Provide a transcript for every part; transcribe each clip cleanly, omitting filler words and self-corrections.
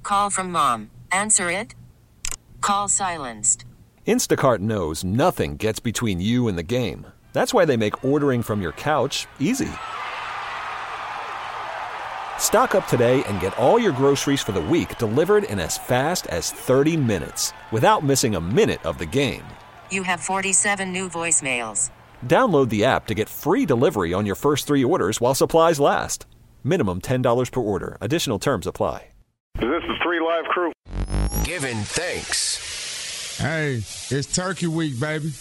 Call from mom. Answer it. Call silenced. Instacart knows nothing gets between you and the game. That's why they make ordering from your couch easy. Stock up today and get all your groceries for the week delivered in as fast as 30 minutes without missing a minute of the game. You have 47 new voicemails. Download the app to get free delivery on your first 3 orders while supplies last. Minimum $10 per order. Additional terms apply. This is 3 Live Crew. Giving thanks. Hey, it's Turkey Week, baby.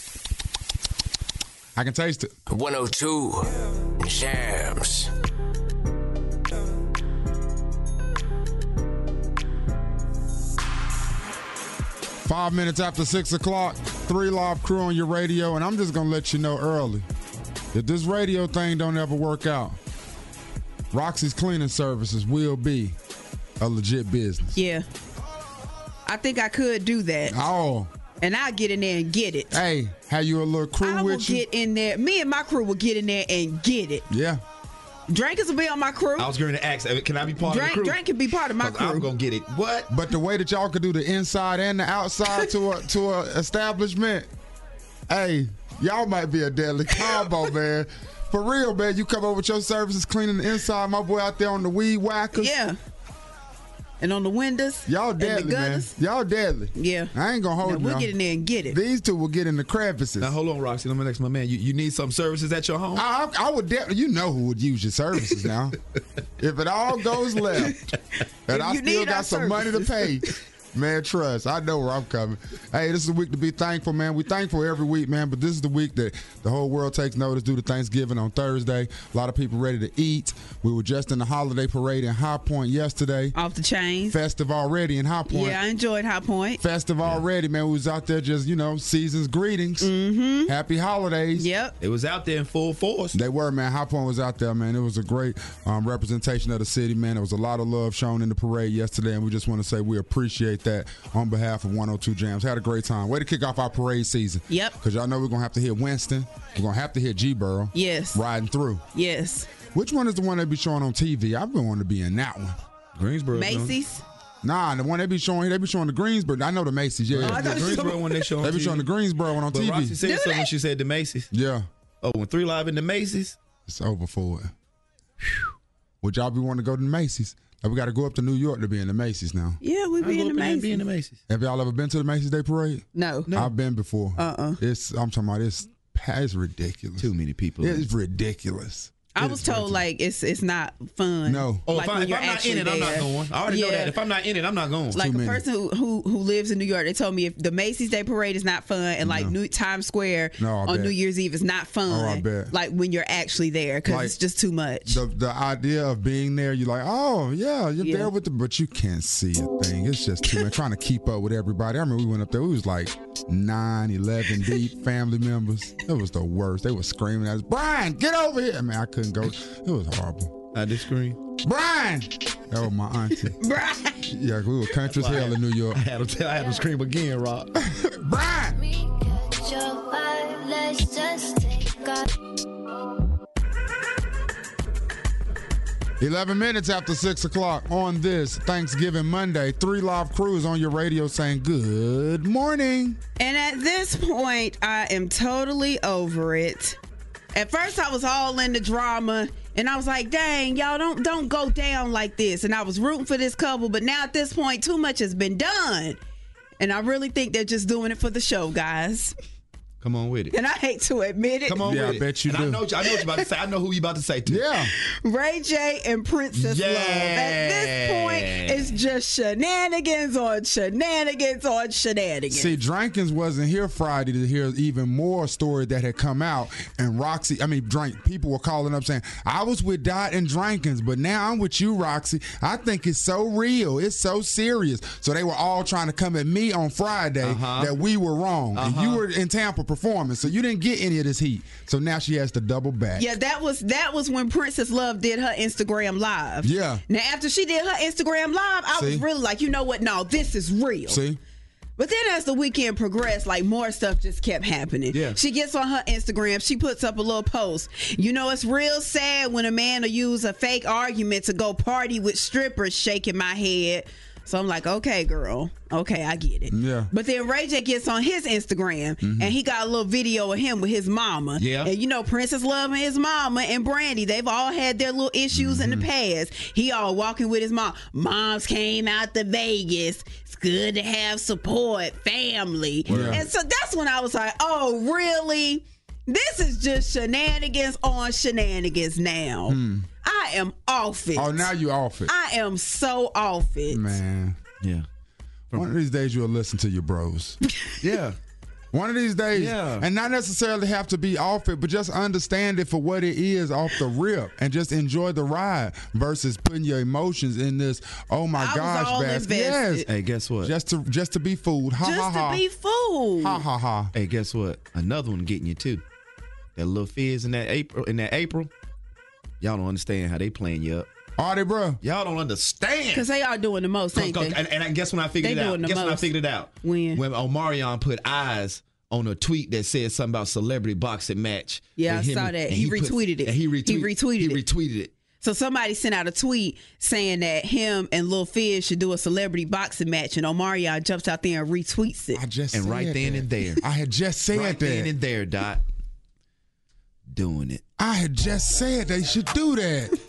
I can taste it. 102 Jams. Five minutes after 6 o'clock, 3 Live Crew on your radio, and I'm just going to let you know early that this radio thing don't ever work out. Roxy's Cleaning Services will be a legit business. Yeah. I think I could do that. Oh. And I'll get in there and get it. Hey, have you a little crew I with will you? get in there. Me and my crew will get in there and get it. Yeah. Drankers will be on my crew. I was going to ask, can I be part of the crew? Drink can be part of my crew. I'm going to get it. What? But the way that y'all could do the inside and the outside to a establishment, hey, y'all might be a deadly combo, man. For real, man. You come over with your services, cleaning the inside. My boy out there on the weed whackers. Yeah. And on the windows. Y'all deadly, man. Y'all deadly. Yeah. I ain't going to hold you. We'll get in there and get it. These two will get in the crevices. Now, hold on, Roxy. Let me ask my man. You need some services at your home? I would definitely. You know who would use your services now. If it all goes left and I still got some money to pay, man, trust. I know where I'm coming. Hey, this is a week to be thankful, man. We're thankful every week, man, but this is the week that the whole world takes notice due to Thanksgiving on Thursday. A lot of people ready to eat. We were just in the holiday parade in High Point yesterday. Off the chain. Festive already in High Point. Yeah, I enjoyed High Point. Festive already, man. We was out there just, season's greetings. Mm-hmm. Happy holidays. Yep. It was out there in full force. They were, man. High Point was out there, man. It was a great representation of the city, man. There was a lot of love shown in the parade yesterday, and we just want to say we appreciate that on behalf of 102 Jams. Had a great time. Way to kick off our parade season. Yep. Because y'all know we're going to have to hit Winston. We're going to have to hit G-Borough. Yes. Riding through. Yes. Which one is the one they be showing on TV? I've been wanting to be in that one. Greensboro. Macy's? Nah, the one they be showing the Greensboro. I know the Macy's, yeah. The Greensboro one they show on TV. They be showing the Greensboro one on TV. Roxy said something when she said the Macy's. Yeah. Oh, when 3 Live in the Macy's? It's over for it. Would y'all be wanting to go to the Macy's? We got to go up to New York to be in the Macy's now. Yeah, we be in the Macy's. Be in the Macy's. Have y'all ever been to the Macy's Day Parade? No. I've been before. I'm talking about it's ridiculous. Too many people. It's ridiculous. I was told it's not fun. No. Oh, like if I'm not in it, I'm not going. I already know that. If I'm not in it, I'm not going. Like a person who lives in New York, they told me if the Macy's Day Parade is not fun, and like Times Square on New Year's Eve is not fun. Oh, I bet. Like when you're actually there, because it's just too much. The idea of being there, you're like, oh yeah, you're there with but you can't see a thing. It's just too much. Trying to keep up with everybody. I remember we went up there. We was like 9, 11 deep, family members. It was the worst. They were screaming at us, Brian, get over here. I mean, I couldn't go. It was horrible. I did scream. Brian! That was my auntie. Brian! Yeah, we were country as hell in New York. I had to scream again, Rob. Brian! 11 minutes after 6 o'clock on this Thanksgiving Monday. 3 Live Crews on your radio saying good morning. And at this point, I am totally over it. At first, I was all in the drama, and I was like, dang, y'all don't go down like this. And I was rooting for this couple, but now at this point, too much has been done. And I really think they're just doing it for the show, guys. Come on with it. And I hate to admit it. Come on with it. I bet you do. I know what you're about to say. I know who you about to say too. Yeah. Ray J and Princess Love. At this point, it's just shenanigans on shenanigans on shenanigans. See, Drankins wasn't here Friday to hear even more story that had come out. And people were calling up saying, I was with Dot and Drankins, but now I'm with you, Roxy. I think it's so real. It's so serious. So they were all trying to come at me on Friday that we were wrong. And you were in Tampa performing, so you didn't get any of this heat. So now she has to double back. Yeah, that was when Princess Love did her Instagram Live. Yeah. Now, after she did her Instagram Live, I was really like, you know what? No, this is real. See? But then as the weekend progressed, like more stuff just kept happening. Yeah. She gets on her Instagram. She puts up a little post. You know, it's real sad when a man will use a fake argument to go party with strippers, shaking my head. So I'm like, okay, girl. Okay, I get it. Yeah. But then Ray J gets on his Instagram and he got a little video of him with his mama. Yeah. And you know, Princess Love and his mama and Brandy, they've all had their little issues in the past. He all walking with his mom. Moms came out to Vegas. It's good to have support, family. Yeah. And so that's when I was like, oh, really? This is just shenanigans on shenanigans now. I am off it. Oh, now you off it. I am so off it. Man. Yeah. One of these days you'll listen to your bros. Yeah. One of these days. Yeah. And not necessarily have to be off it, but just understand it for what it is off the rip and just enjoy the ride versus putting your emotions in this, oh my gosh, all basket. invested. Yes. Hey, guess what? Just to be fooled. Ha Just ha ha. to be fooled. Ha ha ha. Hey, guess what? Another one getting you too. That little Fizz in that April. Y'all don't understand how they playing you up. Are they, bro? Y'all don't understand. Because they are doing the most, ain't they? And I guess when I figured They it out. doing the Guess when I most. figured it out. When Omarion put eyes on a tweet that said something about celebrity boxing match. Yeah, with I him saw and- that. and He retweeted it. And he He retweeted it. retweeted it. So somebody sent out a tweet saying that him and Lil Fizz should do a celebrity boxing match, and Omarion jumps out there and retweets it. I just And said right then that. and there. I had just said Right that. then and there, Dot. Doing it. I had just said they should do that.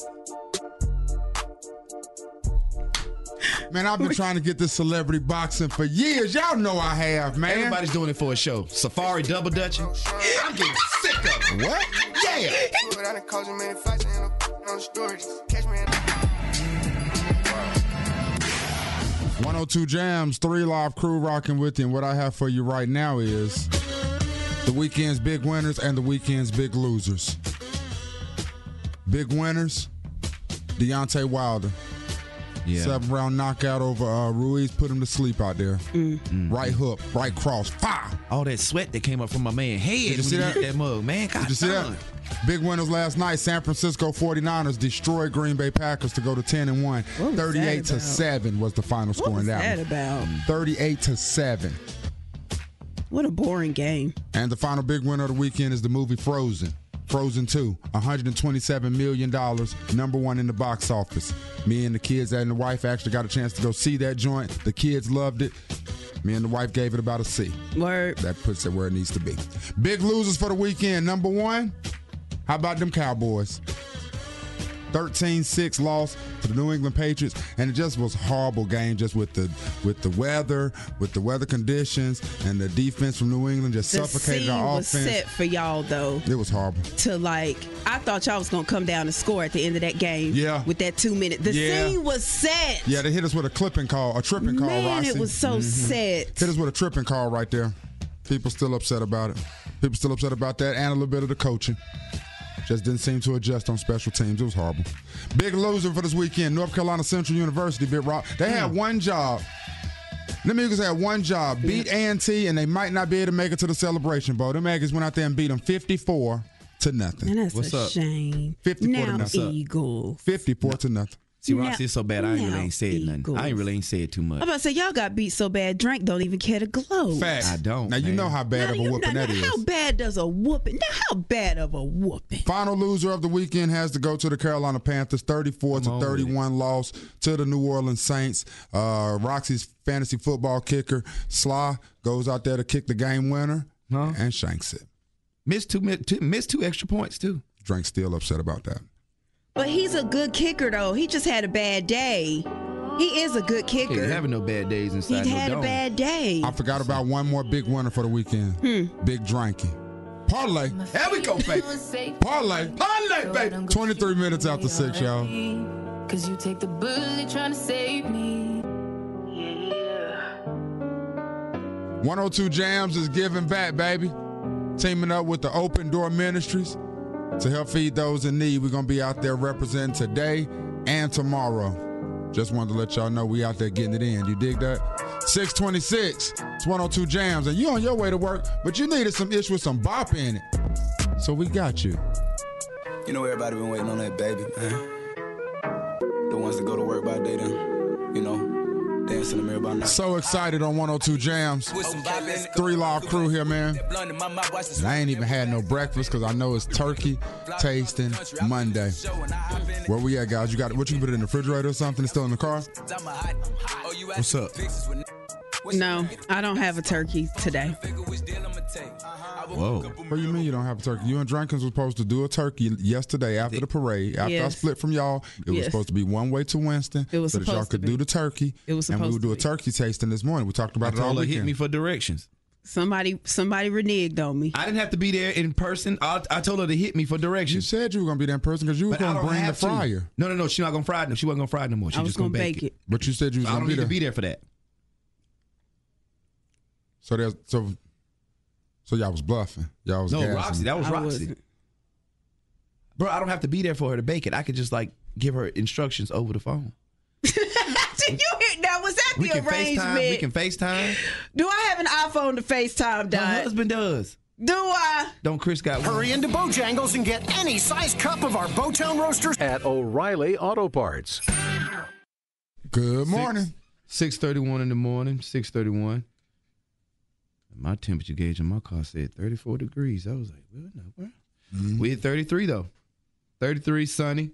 Man, I've been trying to get this celebrity boxing for years. Y'all know I have, man. Everybody's doing it for a show. Safari double dutching. I'm getting sick of it. What? Yeah. 102 Jams, 3 Live Crew rocking with you. And what I have for you right now is the weekend's big winners and the weekend's big losers. Big winners, Deontay Wilder. Yeah. 7-round knockout over Ruiz, put him to sleep out there. Right hook, right cross, fire. All that sweat that came up from my man head Did you when see he that? hit that mug, man. God Did you see darn. that? Big winners last night. San Francisco 49ers destroyed Green Bay Packers to go to 10-1. What was that 38-7 was the final score What in was that that one. about? 38-7. What a boring game. And the final big winner of the weekend is the movie Frozen. Frozen 2, $127 million, #1 in the box office. Me and the kids and the wife actually got a chance to go see that joint. The kids loved it. Me and the wife gave it about a C. Word. That puts it where it needs to be. Big losers for the weekend. #1, how about them Cowboys? 13-6 loss to the New England Patriots, and it just was a horrible game just with the weather conditions, and the defense from New England just The suffocated scene our was offense. set for y'all, though, It was horrible. to I thought y'all was going to come down and score at the end of that game. Yeah. With that 2 minute. The Yeah. scene was set. Yeah, they hit us with a tripping call, Man, Roxy. it was so set. Hit us with a tripping call right there. People still upset about it. People still upset about that, and a little bit of the coaching. Just didn't seem to adjust on special teams. It was horrible. Big loser for this weekend, North Carolina Central University, Big Rock. They had one job. Them Eagles had one job, beat A&T, and they might not be able to make it to the Celebration Bowl. Them Aggies went out there and beat them 54-0. And that's What's a up? shame. 54 to now, nothing. Eagles. 54-0. See, Roxy, it's so bad. I ain't Now, really said nothing. Eagles. I ain't said too much. I'm about to say, y'all got beat so bad, Drake don't even care to glow. Fact. I don't, Now, you man. know how bad Now, of a whooping that is. How bad does a whooping? Now, how bad of a whooping? Final loser of the weekend has to go to the Carolina Panthers, 34-31 loss to the New Orleans Saints. Roxy's fantasy football kicker, Sly, goes out there to kick the game winner and shanks it. Missed two extra points, too. Drake's still upset about that. But he's a good kicker, though. He just had a bad day. He is a good He kicker. ain't having no bad days inside He no had a dome. bad day. I forgot about one more big winner for the weekend. Big Drinky. Parlay. There we go, baby. Parlay. Parlay, baby. 23 minutes after 6, y'all. Cause you take the bullet trying to save me. 102 Jams is giving back, baby. Teaming up with the Open Door Ministries to help feed those in need. We're going to be out there representing today and tomorrow. Just wanted to let y'all know we out there getting it in. You dig that? 626. It's 102 Jams. And you on your way to work, but you needed some ish with some bop in it. So we got you. You know everybody been waiting on that baby, man. The ones that go to work by day, then, you know, they dance in the mirror by night. So excited on 102 Jams. 3 Live Crew here, man. And I ain't even had no breakfast because I know it's turkey tasting Monday. Where we at, guys? You got what? You can put it in the refrigerator or something? It's still in the car? What's up? No, I don't have a turkey today. Whoa. What do you mean you don't have a turkey? You and Drankins were supposed to do a turkey yesterday after the parade. After I split from y'all, it was supposed to be one way to Winston so that y'all could do the turkey. It was supposed and we would do a turkey tasting this morning. We talked about it all weekend. Hit me for directions. Somebody reneged on me. I didn't have to be there in person. I told her to hit me for directions. You said you were going to be there in person because you were going to bring the fryer. No. She's not going to fry it. She wasn't going to fry it no more. She's just going to bake it. But you said you was going to be there. I don't need to be there for that. So y'all was bluffing. Y'all was gassing. Roxy. That was Roxy. Bro, I don't have to be there for her to bake it. I could just give her instructions over the phone. Now, was that the arrangement? We can FaceTime. Do I have an iPhone to FaceTime, Dot? My husband does. Do I? Don't Chris got one? Hurry into Bojangles and get any size cup of our Bowtown Roasters at O'Reilly Auto Parts. Good morning. 6:31 in the morning. 6:31. My temperature gauge in my car said 34 degrees. I was like, well, no, where? Mm-hmm. We hit 33 though. 33, sunny.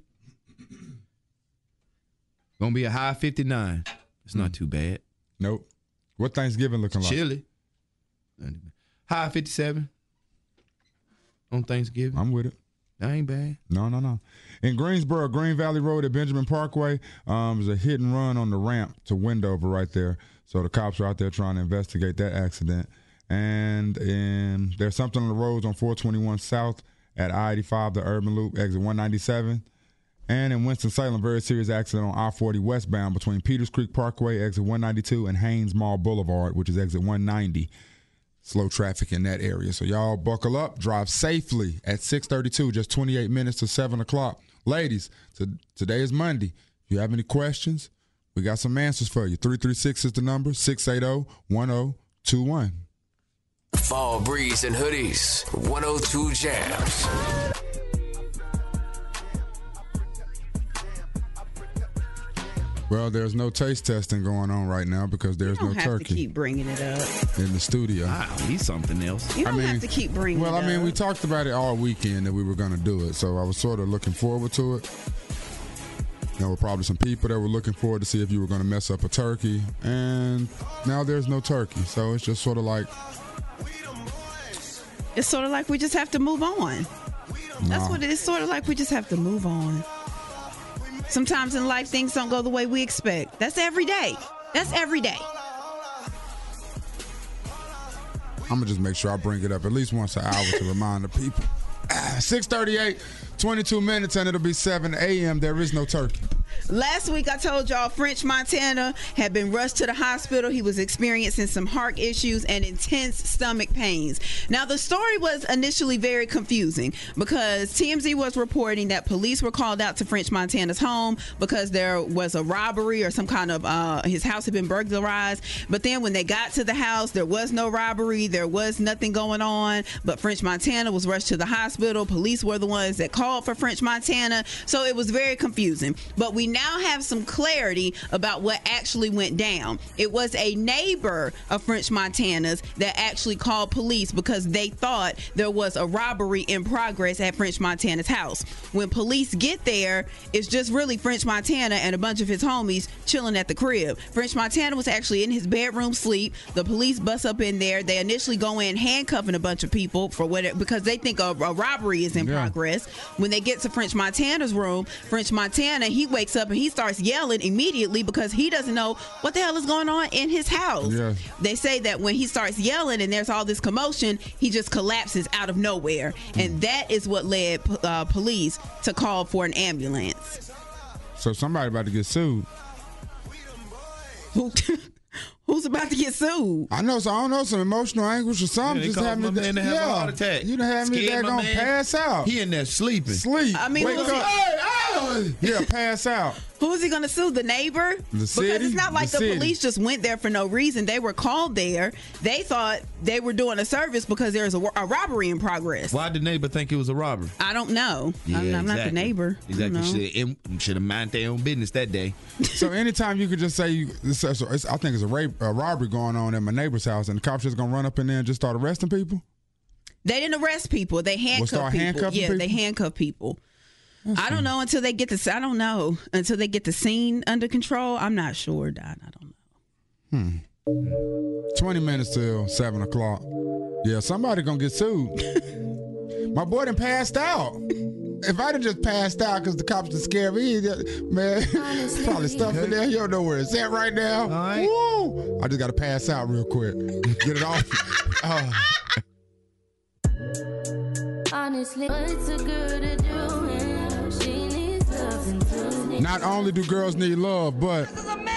Gonna be a high 59. It's not too bad. Nope. What Thanksgiving looking like? Chilly. High 57 on Thanksgiving. I'm with it. That ain't bad. No. In Greensboro, Green Valley Road at Benjamin Parkway, there's a hit and run on the ramp to Wendover right there. So the cops are out there trying to investigate that accident. And there's something on the roads on 421 South at I-85, the Urban Loop, exit 197. And in Winston-Salem, very serious accident on I-40 westbound between Peters Creek Parkway, exit 192, and Haynes Mall Boulevard, which is exit 190. Slow traffic in that area. So y'all buckle up, drive safely at 6:32, just 28 minutes to 7 o'clock. Ladies, today is Monday. If you have any questions, we got some answers for you. 336 is the number, 680-1021. Fall breeze and hoodies, 102 Jams. Well, there's no taste testing going on right now because there's no turkey. You don't have to keep bringing it up in the studio. Wow, he's something else. You don't have to keep bringing it up. Well, I mean, we talked about it all weekend that we were going to do it, so I was sort of looking forward to it. There were probably some people that were looking forward to see if you were going to mess up a turkey, and now there's no turkey, so it's just sort of like... It's sort of like we just have to move on. That's what it is. Sort of like we just have to move on. Sometimes in life, things don't go the way we expect. That's every day. I'm going to just make sure I bring it up at least once an hour to remind the people. 6:38, 22 minutes, and it'll be 7 a.m. There is no turkey. Last week, I told y'all French Montana had been rushed to the hospital. He was experiencing some heart issues and intense stomach pains. Now, the story was initially very confusing because TMZ was reporting that police were called out to French Montana's home because there was a robbery or some kind of, his house had been burglarized. But then when they got to the house, there was no robbery. There was nothing going on. But French Montana was rushed to the hospital. Police were the ones that called for French Montana. So it was very confusing. But we now have some clarity about what actually went down. It was a neighbor of French Montana's that actually called police because they thought there was a robbery in progress at French Montana's house. When police get there, it's just really French Montana and a bunch of his homies chilling at the crib. French Montana was actually in his bedroom sleep. The police bust up in there. They initially go in handcuffing a bunch of people for whatever, because they think a robbery is in progress. When they get to French Montana's room, French Montana, he wakes up and he starts yelling immediately because he doesn't know what the hell is going on in his house. Yeah. They say that when he starts yelling and there's all this commotion, he just collapses out of nowhere. And that is what led police to call for an ambulance. So somebody about to get sued. Who's about to get sued? I know, so I don't know, some emotional anguish or something. Just having me to have a heart attack. You done had me that gonna pass out. He in there sleeping. Sleep. I mean, wake up. Yeah, pass out. Who's he going to sue? The neighbor? The city? Because it's not like the police just went there for no reason. They were called there. They thought they were doing a service because there's a robbery in progress. Why did the neighbor think it was a robbery? I don't know. Yeah, I'm not the neighbor. Exactly. Should have minded their own business that day. So anytime you could just say, I think it's a robbery going on at my neighbor's house, and the cops just going to run up in there and just start arresting people? They didn't arrest people. They handcuffed people. They handcuff people. I don't know until they get the. I don't know until they get the scene under control. I'm not sure, Don. I don't know. 20 minutes till 7:00. Yeah, somebody gonna get sued. My boy done passed out. If I done just passed out because the cops done scared me, man, probably stuff in there. You don't know where it's at right now. All right. Woo! I just gotta pass out real quick. Get it off. Honestly, what's a girl to do? She needs love. Not only do girls need love, but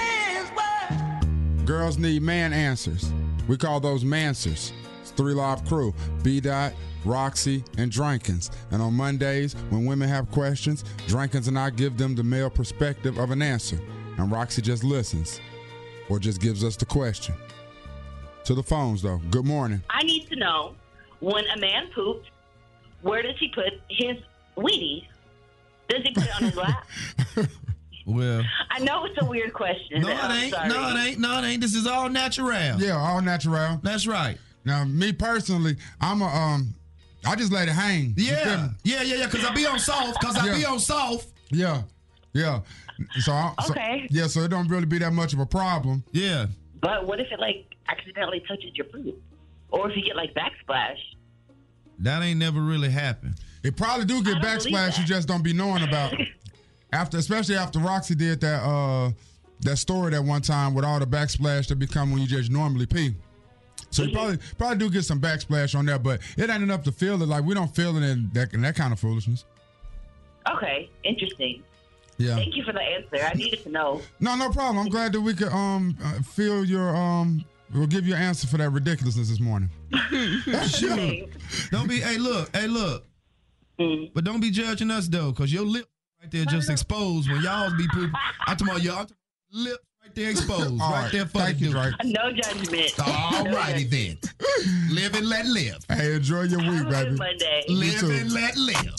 girls need man answers. We call those mansers. It's 3 Live Crew, B-Dot, Roxy, and Drankins. And on Mondays, when women have questions, Drankins and I give them the male perspective of an answer. And Roxy just listens or just gives us the question. To the phones, though. Good morning. I need to know, when a man poops, where does he put his weenies? Does he put it on his lap? Well, I know it's a weird question. No, it ain't. This is all natural. Yeah, all natural. That's right. Now, me personally, I just let it hang. Yeah. Because I be on soft. Yeah. So so it don't really be that much of a problem. Yeah. But what if it accidentally touches your poop, or if you get backsplash? That ain't never really happened. It probably do get backsplash. You just don't be knowing about. Especially after Roxy did that story that one time with all the backsplash that become when you just normally pee. So you probably do get some backsplash on that, but it ain't enough to feel it. We don't feel it in that kind of foolishness. Okay, interesting. Yeah. Thank you for the answer. I needed to know. No problem. I'm glad that we could feel your we'll give you an answer for that ridiculousness this morning. Sure. Don't be. Hey, look. But don't be judging us though, because your lip right there just exposed when y'all be pooping. I'm talking about your lip right there exposed. Right there for Thank you, Drake. No judgment. All righty then. Live and let live. Hey, enjoy your week, baby. Monday. Live and let live.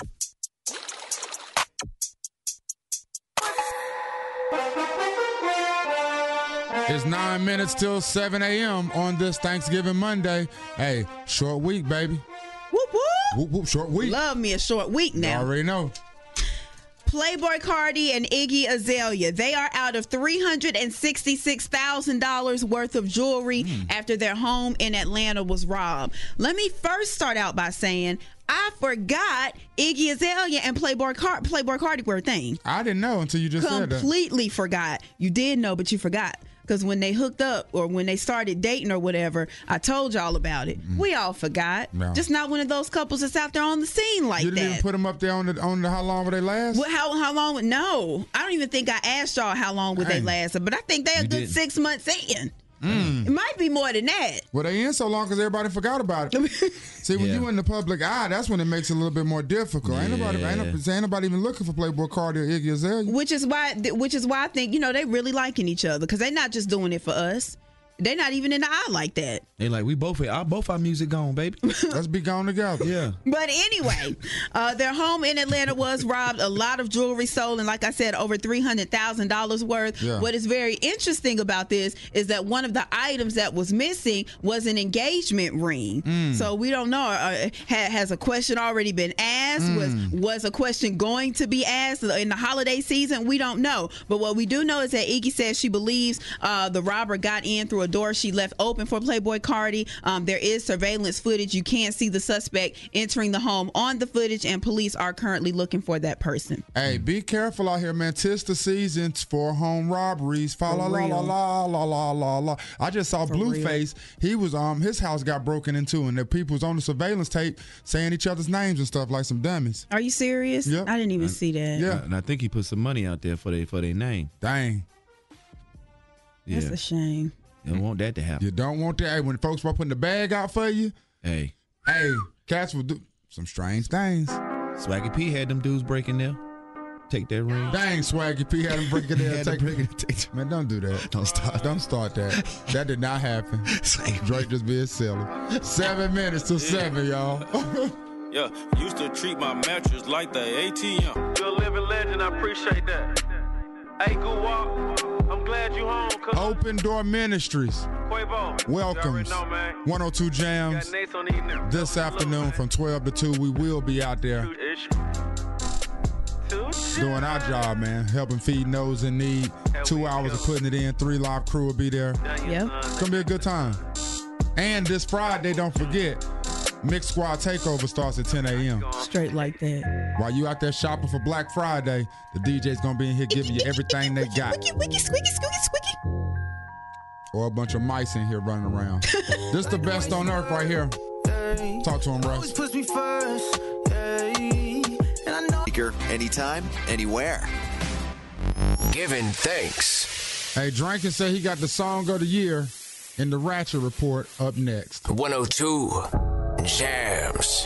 It's 9 minutes till 7 a.m. on this Thanksgiving Monday. Hey, short week, baby. Whoop, whoop. Whoop, whoop, short week. Love me a short week now. You already know. Playboi Carti and Iggy Azalea, they are out of $366,000 worth of jewelry after their home in Atlanta was robbed. Let me first start out by saying I forgot Iggy Azalea and Playboi Carti were a thing. I didn't know until you just said that. Completely forgot. You did know, but you forgot. Because when they hooked up or when they started dating or whatever, I told y'all about it. We all forgot. No. Just not one of those couples that's out there on the scene like that. You didn't even put them up there on the how long would they last? Well, how long? No. I don't even think I asked y'all how long would they last. But I think they're a good 6 months in. It might be more than that. Well, they in so long because everybody forgot about it. See, when you in the public eye, that's when it makes it a little bit more difficult. Ain't nobody even looking for Playboi Carti or Iggy Azalea. Which is why I think they really liking each other because they're not just doing it for us. They're not even in the eye like that. They like, both our music gone, baby. Let's be gone together. Yeah. But anyway, their home in Atlanta was robbed. A lot of jewelry sold, and like I said, over $300,000 worth. Yeah. What is very interesting about this is that one of the items that was missing was an engagement ring. So we don't know. Has a question already been asked? Was a question going to be asked in the holiday season? We don't know. But what we do know is that Iggy says she believes the robber got in through a door she left open for Playboi Carti. There is surveillance footage. You can't see the suspect entering the home on the footage, and police are currently looking for that person. Hey, be careful out here, man. 'Tis the season for home robberies. Fa la la la la la la la la. I just saw Blueface. He was his house got broken into, and the people was on the surveillance tape saying each other's names and stuff like some dummies. Are you serious? Yep. I didn't even see that. Yeah, and I think he put some money out there for their name. Dang. That's a shame. You don't want that to happen. You don't want that. Hey, when folks are putting the bag out for you, hey, cats will do some strange things. Swaggy P had them dudes breaking there. Take that ring. Dang, Swaggy P had him break it there. Man, don't do that. Don't start that. That did not happen. Drake just being silly. 7 minutes to 7, y'all. Yeah, used to treat my mattress like the ATM. You're a living legend, I appreciate that. Hey, good walk. I'm glad you home. Open Door Ministries Quavo welcomes 102 Jams this afternoon from 12 to 2. We will be out there doing our job, man. Helping feed those in need. 2 hours of putting it in. 3 live crew will be there. Yep. It's going to be a good time. And this Friday, don't forget, Mixed Squad Takeover starts at 10 a.m. Straight like that. While you out there shopping for Black Friday, the DJ's going to be in here giving you everything they got. Wiki, squeaky. Or a bunch of mice in here running around. This the best on earth right here. Talk to him, Russ. Always push me first. And I know. Anytime, anywhere. Giving thanks. Hey, Drankin said he got the song of the year in the Ratchet Report up next. 102 Jams.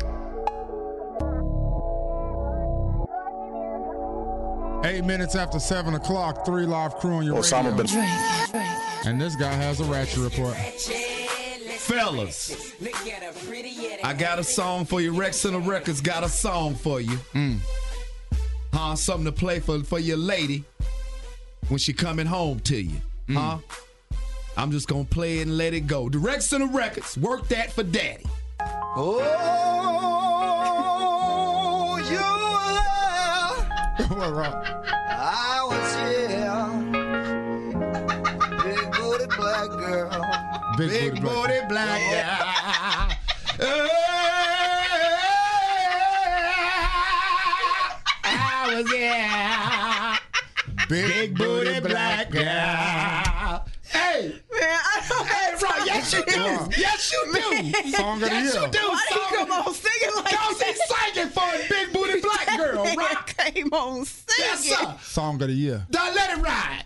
Eight minutes after 7 o'clock, 3 live crew on your radio. And this guy has a Ratchet Report. Fellas, I got a song for you. Rex Center Records got a song for you. Something to play for your lady when she coming home to you. I'm just going to play it and let it go. The Rex Center Records, work that for daddy. Oh, you were there. I was here. Big booty black girl. Big booty black girl. I was here. Big booty black girl. Hey, man, hey, bro, yes you do. Yes you do. Song of the year. Yes you do. Why you come on singing like Cause he's singing for a big booty black girl, right? Came on singing. Yes, sir. Song of the year. Don't let it ride.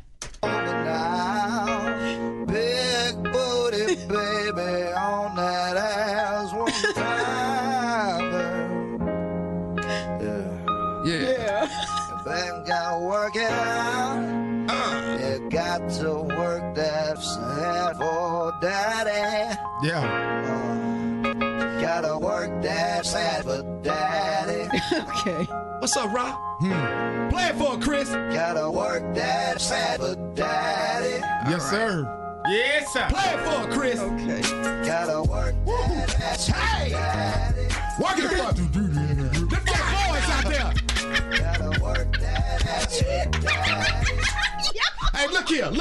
Now, big booty baby on that ass one time. Yeah. Baby, gotta work it out. You got to work that sad for daddy. Yeah. Gotta work that sad for daddy. Okay. What's up, Rob? Play it for Chris. Gotta work that sad for daddy. Yes, sir. Yes, sir. Play it for Chris. Okay. Gotta work that sad for daddy. Work it for Them young boys out there. Gotta work that ass for daddy. Hey, look here.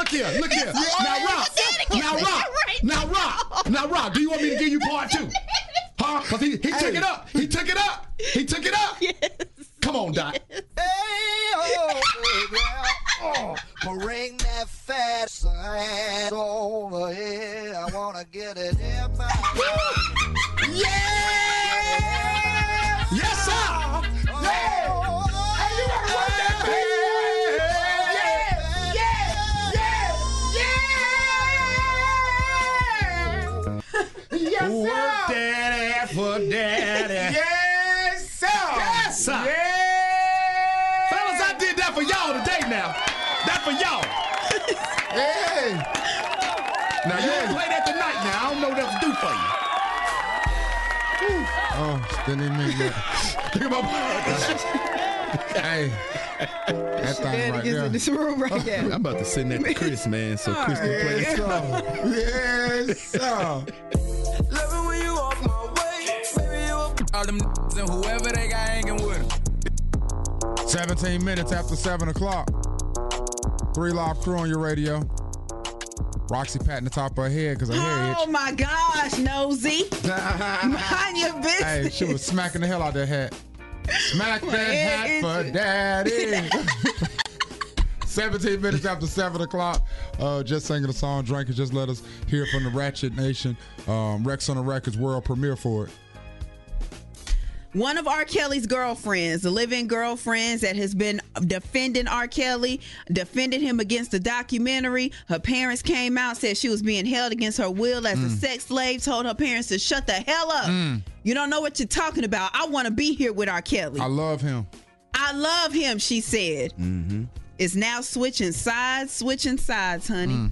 Now, Rob, do you want me to give you part 2? Huh? Because he took it up. He took it up. Yes. Come on, Doc. Hey, oh, baby. Oh, bring that fat ass over here. I want to get it in my mouth. Yeah! Yes, sir! Yeah! Hey, you gotta work that baby! Yes, sir. Work that ass for daddy. Yes, sir. Yes, sir. Yeah. Fellas, I did that for y'all today now. That for y'all. Hey. Now, you don't play that tonight now. I don't know what else to do for you. Oh, didn't even mean that. Look at my Hey. That thing right there. In this room right there. I'm about to send that to Chris, man, so Chris can play the song. Yes, sir. Love it when you off my way. Baby, you all them and whoever they got hanging with them. 17 minutes after 7 o'clock. 3 live crew on your radio. Roxy patting the top of her head because her hair itch. Oh my gosh, Nosy. Mind your business. Hey, she was smacking the hell out of that hat. Smack that hat for daddy. 17 minutes after 7 o'clock. Just singing the song, Drinking. Just let us hear from the Ratchet Nation. Rex Center Records world premiere for it. One of R. Kelly's girlfriends, the living girlfriends that has been defending R. Kelly, defended him against the documentary. Her parents came out, said she was being held against her will as a sex slave, told her parents to shut the hell up. You don't know what you're talking about. I want to be here with R. Kelly. I love him. I love him, she said. Mm-hmm. Is now switching sides, honey.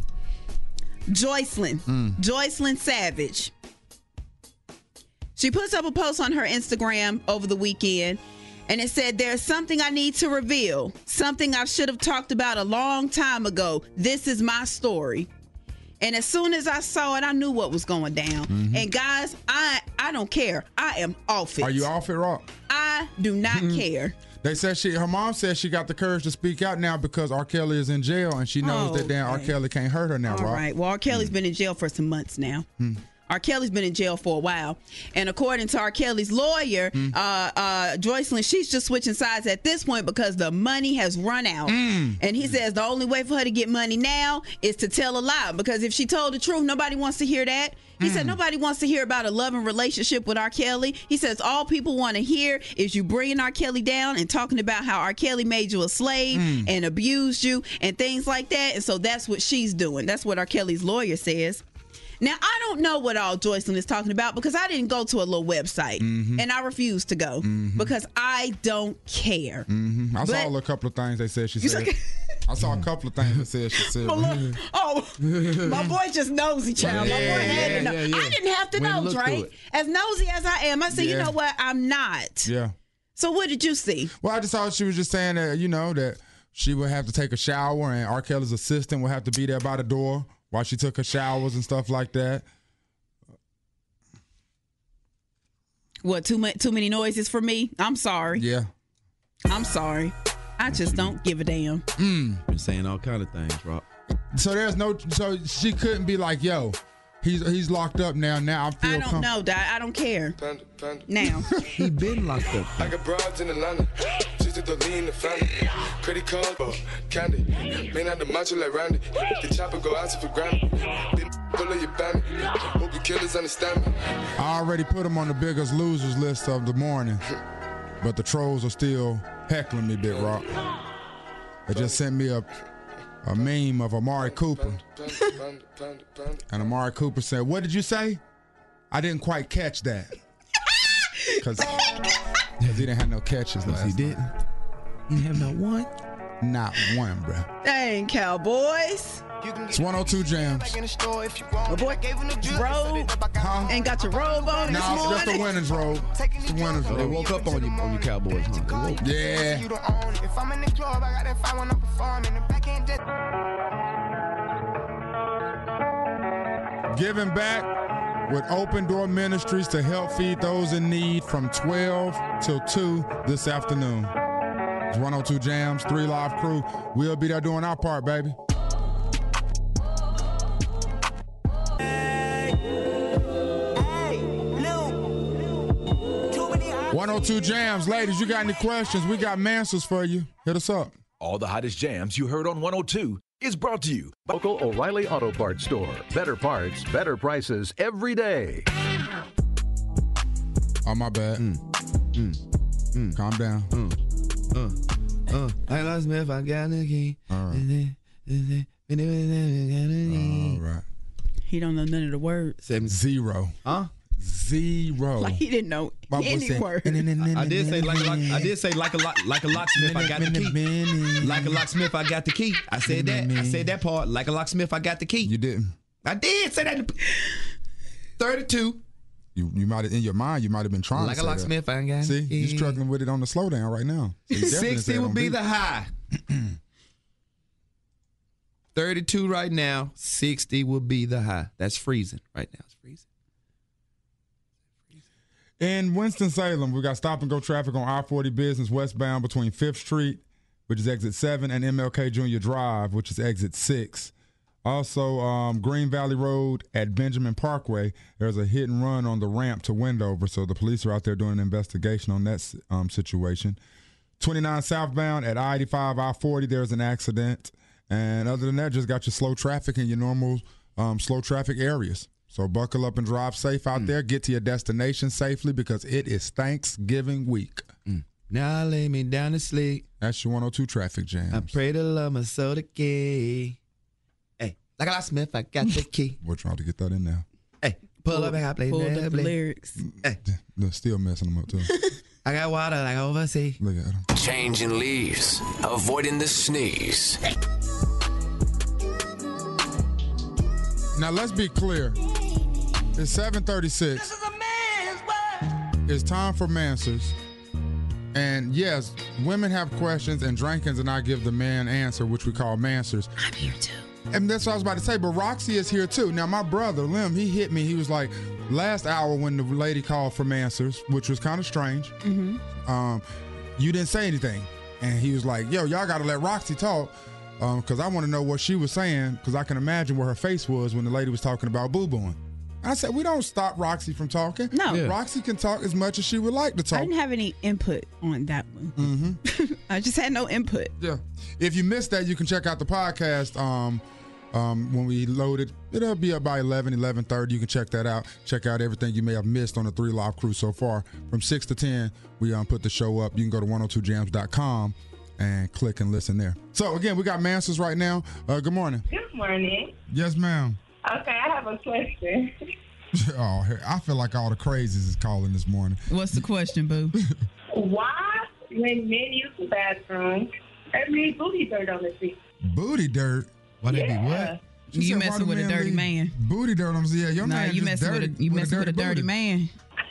Joycelyn Savage. She puts up a post on her Instagram over the weekend, and it said, there's something I need to reveal, something I should have talked about a long time ago. This is my story. And as soon as I saw it, I knew what was going down. Mm-hmm. And guys, I don't care. I am off it. Are you off it, Rock? I do not care. They said her mom said she got the courage to speak out now because R. Kelly is in jail, and she knows that R. Kelly can't hurt her now, All Rock. right. Well, R. Kelly's been in jail for some months now. R. Kelly's been in jail for a while. And according to R. Kelly's lawyer, Joycelyn, she's just switching sides at this point because the money has run out. And he says the only way for her to get money now is to tell a lie, because if she told the truth, nobody wants to hear that. He said nobody wants to hear about a loving relationship with R. Kelly. He says all people want to hear is you bringing R. Kelly down and talking about how R. Kelly made you a slave and abused you and things like that. And so that's what she's doing. That's what R. Kelly's lawyer says. Now, I don't know what all Joycelyn is talking about because I didn't go to a little website and I refused to go because I don't care. I saw a couple of things they said she said. I saw a couple of things that said she said. My boy just nosy, child. My boy had to know. I didn't have to know, Drake. As nosy as I am, I said, you know what? I'm not. Yeah. So what did you see? Well, I just thought she was just saying that, that she would have to take a shower and R. Kelly's assistant would have to be there by the door while she took her showers and stuff like that. What, too many noises for me? I'm sorry. Yeah. I'm sorry. I just don't give a damn. Been saying all kind of things, Rock. So she couldn't be like, yo, he's locked up now. Now I feel I don't know, Dad. I don't care. Now. He been locked up. I got broads in Atlanta. She's the lean the family. Credit card, candy. Man out the macho like Randy. The chopper go out for granted. Pull up your bandit. Hope the killers understand me. I already put him on the biggest losers list of the morning, but the trolls are still heckling me, Big Rock. They just sent me a meme of Amari Cooper. And Amari Cooper said, what did you say? I didn't quite catch that. Because he didn't have no catches last night. He didn't? He didn't have no one? Not one, bro. Dang, Cowboys. It's 102 Jams. Oh boy, robe. Ain't got your robe on this morning? No, that's the winner's robe. It's the winner's robe. They woke up on you Cowboys, huh? Yeah. If I'm in the club, I got that 5 to perform in the back end. Giving back with Open Door Ministries to help feed those in need from 12 till 2 this afternoon. It's 102 Jams, 3 Live Crew. We'll be there doing our part, baby. 102 Jams. Ladies, you got any questions? We got answers for you. Hit us up. All the hottest jams you heard on 102 is brought to you by local O'Reilly Auto Parts store. Better parts, better prices every day. Oh, my bad. Calm down. Like Lock Smith, I got the key. All right. He don't know none of the words. 0. Huh? 0. Like he didn't know any word. I did say like a locksmith, I got the key. Like a locksmith, I got the key. I said that. I said that part. Like a locksmith, I got the key. You didn't. I did say that. 32. You might have, in your mind, you might have been trying like to say a locksmith, I got See, you're struggling with it on the slowdown right now. So 60 will be the high. 32 right now. 60 will be the high. That's freezing right now. It's freezing. In Winston-Salem, we got stop-and-go traffic on I-40 Business westbound between 5th Street, which is exit 7, and MLK Jr. Drive, which is exit 6. Also, Green Valley Road at Benjamin Parkway, there's a hit and run on the ramp to Wendover, so the police are out there doing an investigation on that situation. 29 southbound at I-85, I-40, there's an accident. And other than that, just got your slow traffic in your normal slow traffic areas. So buckle up and drive safe out there. Get to your destination safely because it is Thanksgiving week. Now lay me down to sleep. That's your 102 Traffic Jams. I pray to love my soul to key. Hey, like a locksmith, I got the key. We're trying to get that in there. Hey, pull up and I play the lyrics. Hey. They're still messing them up too. I got water like overseas. Look at him. Changing leaves, avoiding the sneeze. Now let's be clear. It's 7:36. It's time for Mansers. And yes, women have questions, and Drankins and I give the man answer, which we call Mansers. I'm here too. And that's what I was about to say, but Roxy is here too. Now, my brother, Lim, he hit me. He was like, last hour when the lady called for Mansers, which was kind of strange, you didn't say anything. And he was like, yo, y'all got to let Roxy talk because I want to know what she was saying because I can imagine where her face was when the lady was talking about boo-booing. I said, we don't stop Roxy from talking. No. Yeah. Roxy can talk as much as she would like to talk. I didn't have any input on that one. I just had no input. Yeah. If you missed that, you can check out the podcast when we load it. It'll be up by 11:30. You can check that out. Check out everything you may have missed on the 3 Live Crew so far. From 6 to 10, we put the show up. You can go to 102jams.com and click and listen there. So, again, we got Mansers right now. Good morning. Good morning. Yes, ma'am. Okay, I have a question. Oh, I feel like all the crazies is calling this morning. What's the question, boo? Why, when men use the bathroom, they leave booty dirt on the seat? Booty dirt? Why they be what? You messing with a dirty man. Booty dirt on the seat. Yeah, your man you just messing dirty. with a dirty man.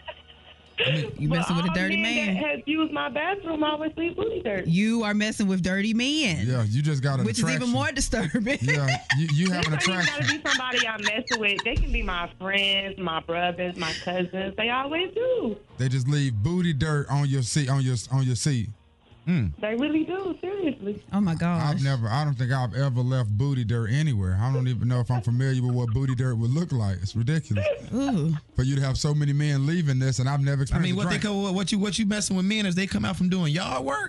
You messing with a dirty man. That has used my bathroom always leave booty dirt. You are messing with dirty men. Yeah, you just got an Which attraction. is even more disturbing. Yeah, you have an It attraction. gotta be somebody I'm messing with. They can be my friends, my brothers, my cousins. They always do. They just leave booty dirt on your seat. On your seat. They really do. Seriously. Oh my gosh. I don't think I've ever left booty dirt anywhere. I don't even know if I'm familiar with what booty dirt would look like. It's ridiculous. Ooh. For you to have so many men leaving this, and I've never experienced. I mean, what you messing with men is they come out from doing yard work.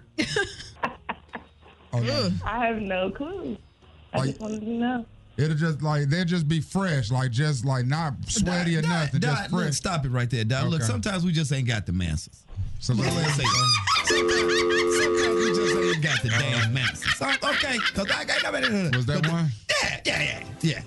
Oh, no. I have no clue. I just wanted to know. It'll just they'll just be fresh, just not sweaty or nothing, just fresh. Look, stop it right there, Doc. Okay. Look, sometimes we just ain't got the answers. So let's say that. Sometimes we just ain't got the damn answers. So, okay, because I got Was that one? Yeah.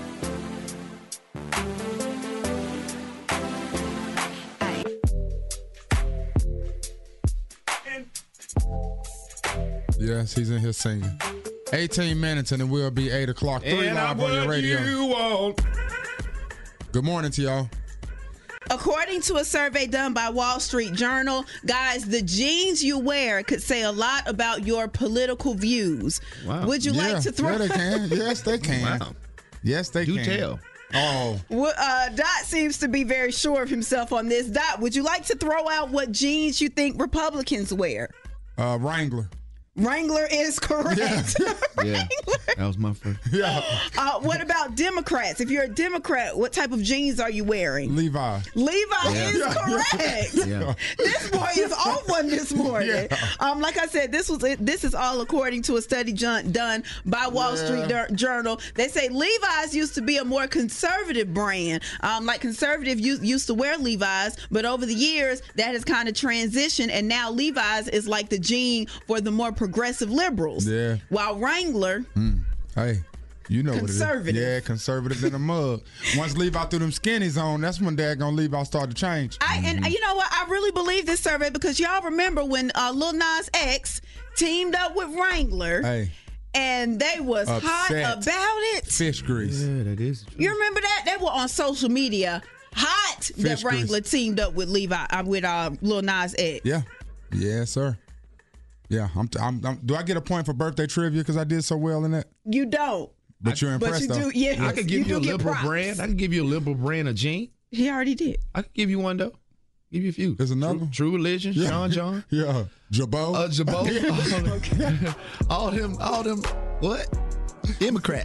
Yes, he's in here singing. 18 minutes and it will be 8 o'clock. 3 And Live on your radio. You want. Good morning to y'all. According to a survey done by Wall Street Journal, guys, the jeans you wear could say a lot about your political views. Wow. Would you like to throw? Yeah, they can. Yes, they can. Wow. Yes, they Do can. tell. Oh. Well, Dot seems to be very sure of himself on this. Dot, would you like to throw out what jeans you think Republicans wear? Wrangler. Wrangler is correct. Yeah, that was my first. Yeah. What about Democrats? If you're a Democrat, what type of jeans are you wearing? Levi. Levi is correct. Yeah. This boy is on one this morning. Yeah. Like I said, this is all according to a study done by Wall Street Journal. They say Levi's used to be a more conservative brand. Like conservative used to wear Levi's, but over the years that has kind of transitioned, and now Levi's is like the jean for the more progressive liberals. Yeah. While Wrangler, Hey, you know Conservative. what it is. Yeah, conservative in the mug. Once Levi threw them skinnies on, that's when Daggone Levi started to change. And you know what? I really believe this survey because y'all remember when Lil Nas X teamed up with Wrangler. Hey. And they was hot Upset. about it. Fish grease. Yeah, that is true. You remember that? They were on social media hot that Fish Wrangler grease. teamed up with Lil Nas X. Yeah. Yes, sir. Yeah. Do I get a point for birthday trivia because I did so well in that? You don't. But you're impressed, But you do, yeah. I could give you a liberal brand. I can give you a liberal brand of jean. He already did. I could give you one though. Give you a few. There's another one. True Religion, Yeah. Sean John. Yeah. Jabot. Jabot. all them. What? Democrat.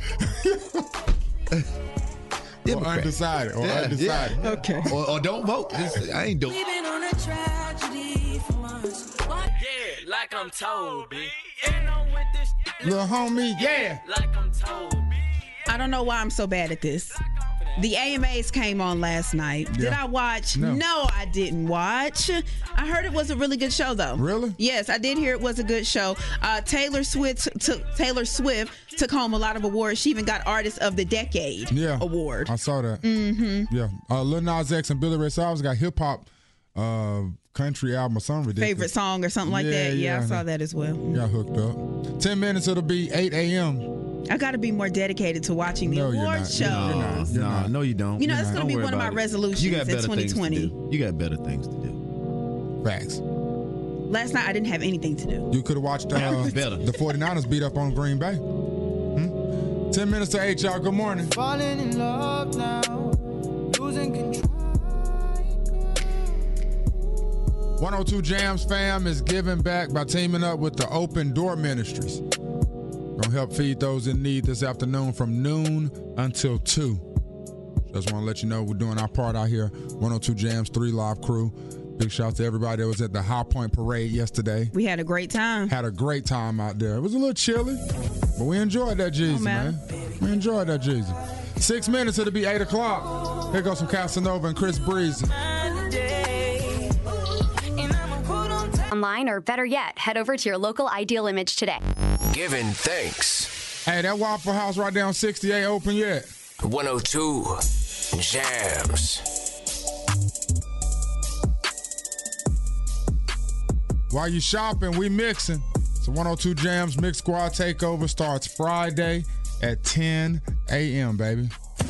Or undecided. Or undecided. Yeah. Okay. Or don't vote. I ain't doing. We've been on a tragedy for months. Yeah, like I'm told, B. And I'm with this Little homie, yeah. like I'm told, B. I don't know why I'm so bad at this. The AMAs came on last night. Did Yeah. I watch? No. I didn't watch. I heard it was a really good show, though. Really? Yes, I did hear it was a good show. Taylor Swift took home a lot of awards. She even got Artist of the Decade award. I saw that. Mm-hmm. Yeah. Lil Nas X and Billy Ray Cyrus got hip hop country album or something ridiculous. Favorite song or something like that. Yeah, I saw that as well. Got hooked up. 10 minutes, it'll be 8 a.m. I got to be more dedicated to watching the award shows. No, you don't. You know, it's going to be one of my resolutions in 2020. You got better things to do. Facts. Last night, I didn't have anything to do. You could have watched the 49ers beat up on Green Bay. 10 minutes to 8, y'all. Good morning. Falling in love now, losing control. 102 Jams fam is giving back by teaming up with the Open Door Ministries. Gonna help feed those in need this afternoon from noon until 2. Just want to let you know we're doing our part out here. 102 Jams 3 Live crew. Big shout out to everybody that was at the High Point Parade yesterday. We had a great time. Had a great time out there. It was a little chilly, but we enjoyed that Jeezy, man. We enjoyed that Jeezy. 6 minutes, it'll be 8 o'clock. Here goes some Casanova and Chris Breezy. Online, or better yet, head over to your local Ideal Image today. Giving thanks. Hey, that Waffle House right down 68 open yet? 102 Jams. While you shopping, we mixing. So 102 Jams Mix Squad Takeover starts Friday at 10 a.m., baby.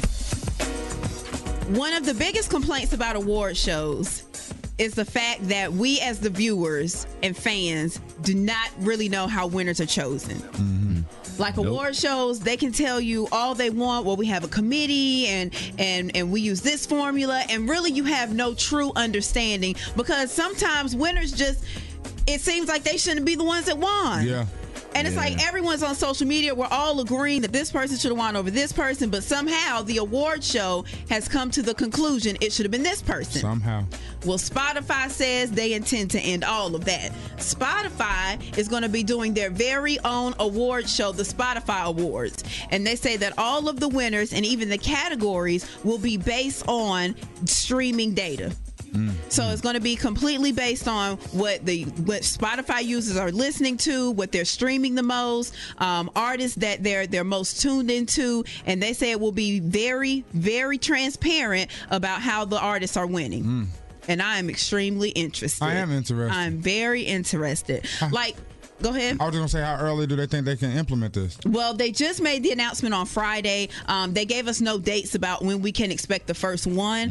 One of the biggest complaints about award shows is the fact that we as the viewers and fans do not really know how winners are chosen. Like award shows, they can tell you all they want. Well, we have a committee and we use this formula, and really you have no true understanding, because sometimes winners just, it seems like they shouldn't be the ones that won. Yeah. And it's like everyone's on social media. We're all agreeing that this person should have won over this person, but somehow the award show has come to the conclusion it should have been this person. Somehow. Well, Spotify says they intend to end all of that. Spotify is going to be doing their very own award show, the Spotify Awards. And they say that all of the winners and even the categories will be based on streaming data. So it's going to be completely based on what Spotify users are listening to, what they're streaming the most, artists that they're most tuned into, and they say it will be very, very transparent about how the artists are winning. And I am extremely interested. I am interested. I'm very interested. Go ahead. I was just going to say, how early do they think they can implement this? Well, they just made the announcement on Friday. They gave us no dates about when we can expect the first one.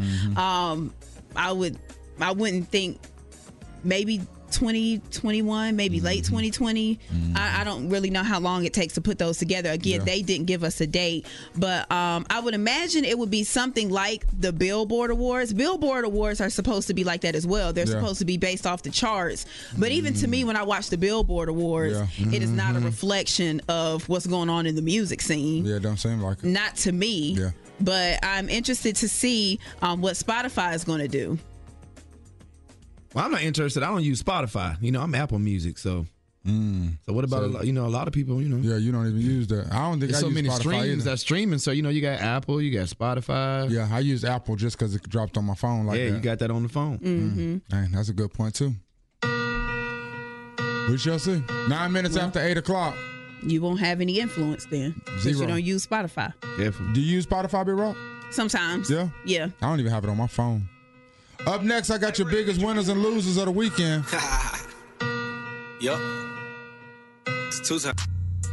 I wouldn't think maybe 2021, maybe late 2020. I don't really know how long it takes to put those together. Again, they didn't give us a date, but I would imagine it would be something like the Billboard Awards. Billboard Awards are supposed to be like that as well. They're supposed to be based off the charts. But even to me, when I watch the Billboard Awards, it is not a reflection of what's going on in the music scene. Yeah, it don't seem like it. Not to me. Yeah. But I'm interested to see what Spotify is going to do. Well, I'm not interested. I don't use Spotify. I'm Apple Music, so. So what about a lot of people? Yeah, you don't even use that. I don't think there's I so use many Spotify streams either. that's streaming. So you got Apple, you got Spotify. Yeah, I use Apple just because it dropped on my phone like that. Yeah, you got that on the phone. Dang, that's a good point too. We shall see. 9 minutes after 8 o'clock. You won't have any influence then. Because Zero. you don't use Spotify. Definitely. Do you use Spotify, Big Rock? Sometimes. Yeah? Yeah. I don't even have it on my phone. Up next, I got your biggest winners and losers of the weekend. Yup. It's 2 times.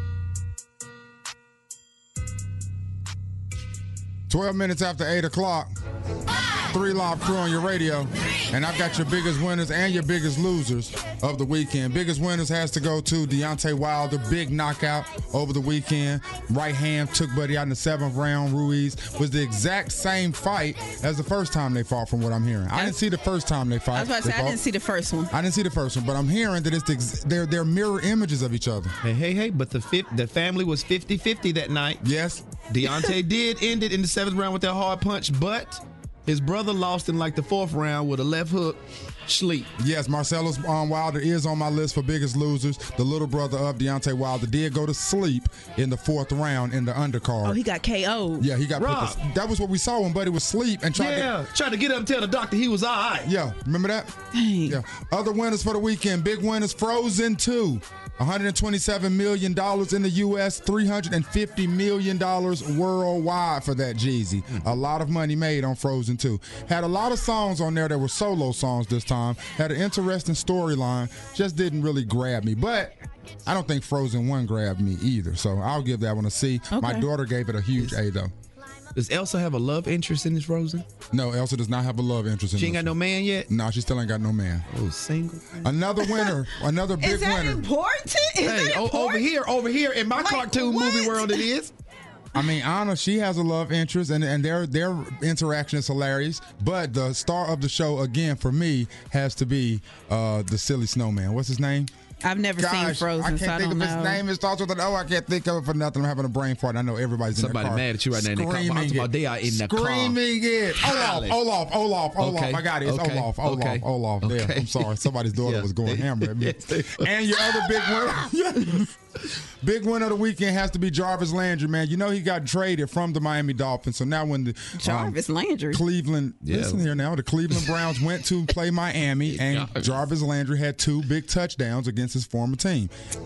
12 minutes after 8 o'clock. 3 Live crew on your radio. And I've got your biggest winners and your biggest losers of the weekend. Biggest winners has to go to Deontay Wilder. Big knockout over the weekend. Right hand took Buddy out in the 7th round. Ruiz was the exact same fight as the first time they fought, from what I'm hearing. I didn't see the first time they fought. I was about to say, I didn't see the first one. I didn't see the first one, but I'm hearing that they're mirror images of each other. Hey, but the family was 50-50 that night. Yes. Deontay did end it in the 7th round with that hard punch, but his brother lost in like the 4th round with a left hook sleep. Yes, Marcellus Wilder is on my list for biggest losers. The little brother of Deontay Wilder did go to sleep in the 4th round in the undercard. Oh, he got KO'd. Yeah, he got put that was what we saw when Buddy was asleep and tried to get up and tell the doctor he was all right. Yeah, remember that? Dang. Yeah. Other winners for the weekend, big winners, Frozen 2. $127 million in the U.S., $350 million worldwide for that Jeezy. A lot of money made on Frozen 2. Had a lot of songs on there that were solo songs this time. Had an interesting storyline. Just didn't really grab me. But I don't think Frozen 1 grabbed me either. So I'll give that one a C. Okay. My daughter gave it a huge A, though. Does Elsa have a love interest in this Frozen? No, Elsa does not have a love interest in this. She ain't got no man yet? No, she still ain't got no man. Oh, single. Another winner, another big winner. Is that important? Over here in my cartoon movie world it is. I mean, Anna, she has a love interest, and their interaction is hilarious. But the star of the show, again, for me, has to be the silly snowman. What's his name? I've never seen Frozen, I can't so I think don't of his know. name. It starts with an O. I can't think of it for nothing. I'm having a brain fart. I know everybody's in Somebody the car. mad at you right now in the car. I'm talking about they are in the car. Screaming it. Olaf. Okay. I got it. It's Okay. Olaf. Okay. There. I'm sorry. Somebody's daughter was going hammer at me. And your other big winner. Big winner of the weekend has to be Jarvis Landry, man. You know he got traded from the Miami Dolphins. So now when the Jarvis Landry. Cleveland, listen here now, the Cleveland Browns went to play Miami, and Jarvis Landry had 2 big touchdowns against his former team.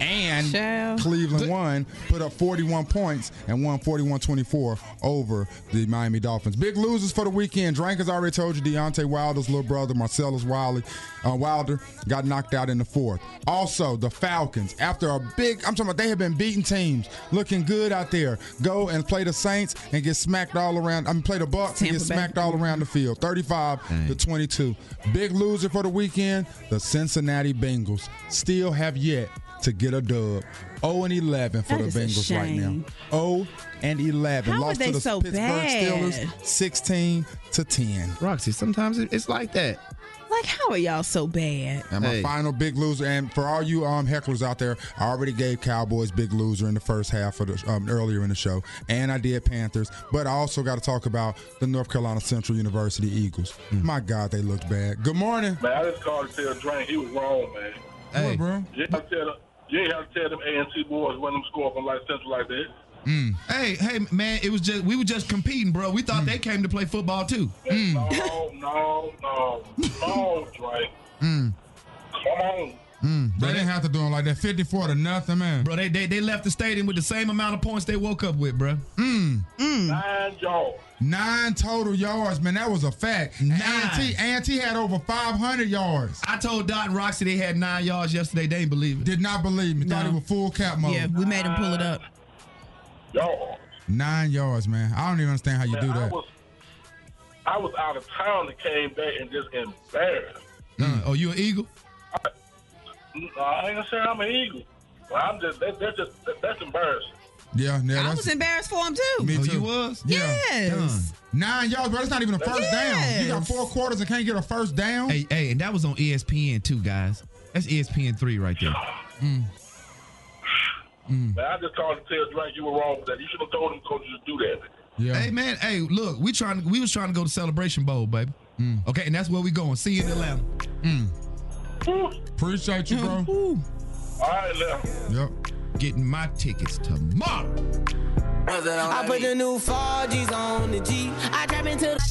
And Cleveland won, put up 41 points, and won 41-24 over the Miami Dolphins. Big losers for the weekend. Drank has already told you, Deontay Wilder's little brother, Marcellus Wilder, got knocked out in the 4th. Also, the Falcons, after a big, I'm talking about they have been beating teams, looking good out there, go and play the Saints and get smacked all around. Play the Bucs and get smacked all around the field, 35-22. Big loser for the weekend, the Cincinnati Bengals still have yet to get a dub. 0-11 for the Bengals right now. 0-11. How Lost are they to the so Pittsburgh bad? Steelers 16-10. Roxy, sometimes it's like that. Like, how are y'all so bad? And my final big loser, and for all you hecklers out there, I already gave Cowboys big loser in the first half of the earlier in the show, and I did Panthers, but I also got to talk about the North Carolina Central University Eagles. My God, they looked bad. Good morning. Man, I just called to tell Drain he was wrong, man. Hey, what, bro? You ain't have to tell them A&T boys when them score from like Central like that. Hey, man, it was just we were just competing, bro. We thought they came to play football too. No, Drain. Come on. They didn't have to do them like that. 54-0, man. Bro, they left the stadium with the same amount of points they woke up with, bro. 9 yards. 9 total yards, man. That was a fact. A&T had over 500 yards. I told Dot and Roxy they had 9 yards yesterday. They didn't believe it. Did not believe me. Thought it was full cap mode. Yeah, we made them pull it up. 9 yards, man. I don't even understand how you do that. I was out of town and came back and just embarrassed. Oh, you an Eagle? I ain't gonna say I'm an Eagle. But I'm just that's embarrassing. Yeah, I was embarrassed for him too. Me too. Oh, you was? Yeah. Yes. 9 yards, bro. That's not even a first down. You got 4 quarters and can't get a first down. Hey, and that was on ESPN too, guys. That's ESPN 3 right there. Man, I just called to tell Drake you were wrong with that. You should have told him coaches to do that. Yeah. Hey, man. Hey, look, we was trying to go to Celebration Bowl, baby. Okay, and that's where we going. See you in Atlanta. Appreciate you, bro. All right, now. Yep. Getting my tickets tomorrow. I put the new 4Gs on the G. I trap into the...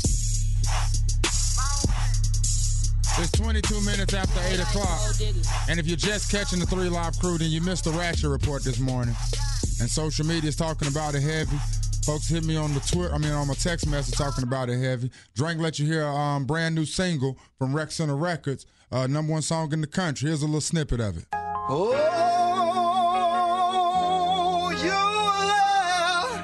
It's 22 minutes after 8 o'clock. And if you're just catching the 3 Live Crew, then you missed the Ratchet Report this morning. And social media is talking about it heavy. Folks hit me on on my text message talking about it heavy. Drake let you hear a brand new single from Rec Center Records, #1 song in the country. Here's a little snippet of it. Oh, you were there.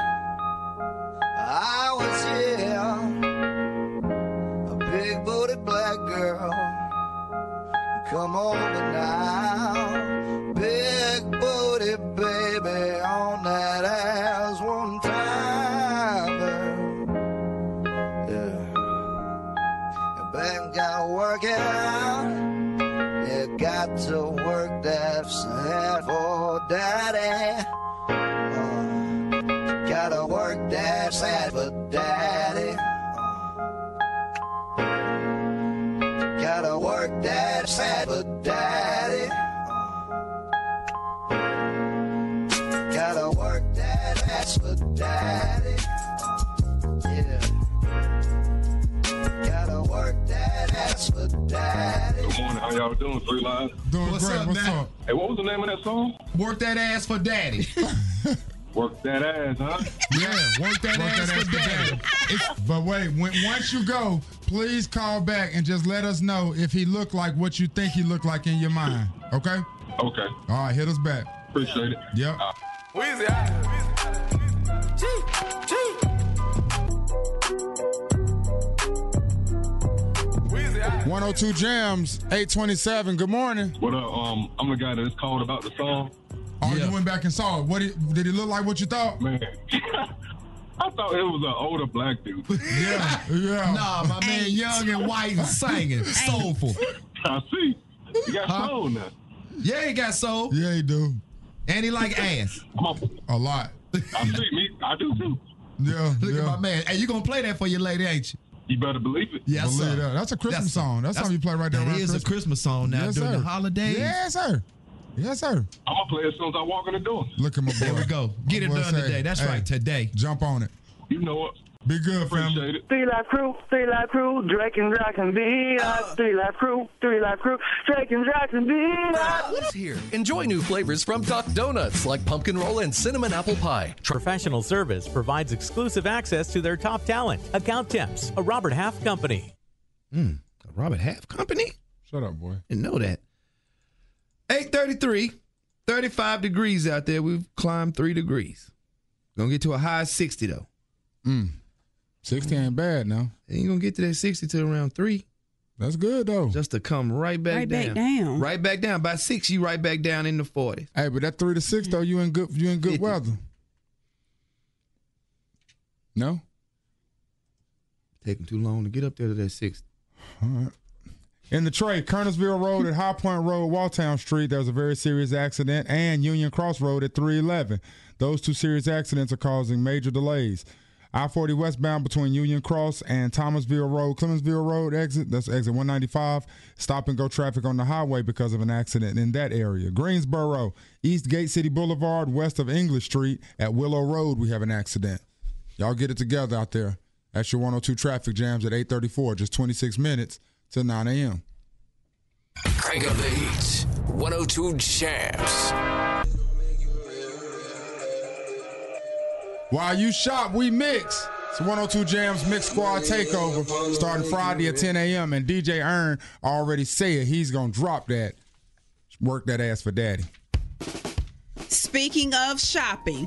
I was here. A big booted black girl. Come on now. Big booty baby on that ass one time. Yeah. You better gotta work it out. You got to work that sad for daddy. You gotta work that sad for daddy. Gotta work that sad for daddy. Gotta work that ass for daddy. Yeah. Gotta work that ass for daddy. Good morning. How How y'all doing, Three Lines? Doing What's great. up, What's man? up? Hey, what was the name of that song? Work that ass for daddy. Work that ass, huh? Yeah, work that ass for daddy. But wait, once you go, please call back and just let us know if he looked like what you think he looked like in your mind. Okay? Okay. All right, hit us back. Appreciate it. Yep. Weezy, 102 Jams, 827. Good morning. What up? I'm the guy that's called about the song. Oh, you went back and saw it. Did he look like what you thought? Man, I thought it was an older black dude. Yeah. Nah, my man, young and white and singing, soulful. I see. You got soul now. Yeah, he got soul. Yeah, he do. And he like ass. A lot. I see. Me, I do too. Yeah. Look at my man. Hey, you gonna play that for your lady, ain't you? You better believe it. Yes, Believe sir. that. That's a Christmas song. That's something you play right there. That around is a Christmas song now Yes, during sir. the holidays. Yes, sir. Yes, sir. I'm gonna play it as soon as I walk in the door. Look at my boy. There we go. Get it My boy done say, today. That's hey, right, today. Jump on it. You know what? Be good, family. Appreciate it. 3 Live Crew, Drake and Josh and B-Live. 3 Live Crew, Drake and Josh and B-Live. What's here? Enjoy new flavors from Duck Donuts like pumpkin roll and cinnamon apple pie. Professional Service provides exclusive access to their top talent. Account Temps, a Robert Half company. A Robert Half company? Shut up, boy. Didn't know that. 8:33, 35 degrees out there. We've climbed 3 degrees. Gonna get to a high of 60 though. 60 ain't bad now. Ain't gonna get to that 60 till around 3. That's good though. Just to come right back down. Right back down. By 6, you right back down in the 40s. Hey, but that 3 to 6 though, you in good weather. No? Taking too long to get up there to that 60. All right. In the Trey, Kernersville Road at High Point Road, Waltown Street, there was a very serious accident, and Union Cross Road at 311. Those 2 serious accidents are causing major delays. I-40 westbound between Union Cross and Thomasville Road, Clemensville Road exit, that's exit 195. Stop and go traffic on the highway because of an accident in that area. Greensboro, East Gate City Boulevard, west of English Street at Willow Road, we have an accident. Y'all get it together out there. That's your 102 traffic jams at 8:34, just 26 minutes till 9 a.m. Crank up the heat. 102 Jams. While you shop, we mix. It's 102 Jams Mix Squad Takeover starting Friday at 10 a.m. And DJ Earn already said he's going to drop that. Work that ass for daddy. Speaking of shopping,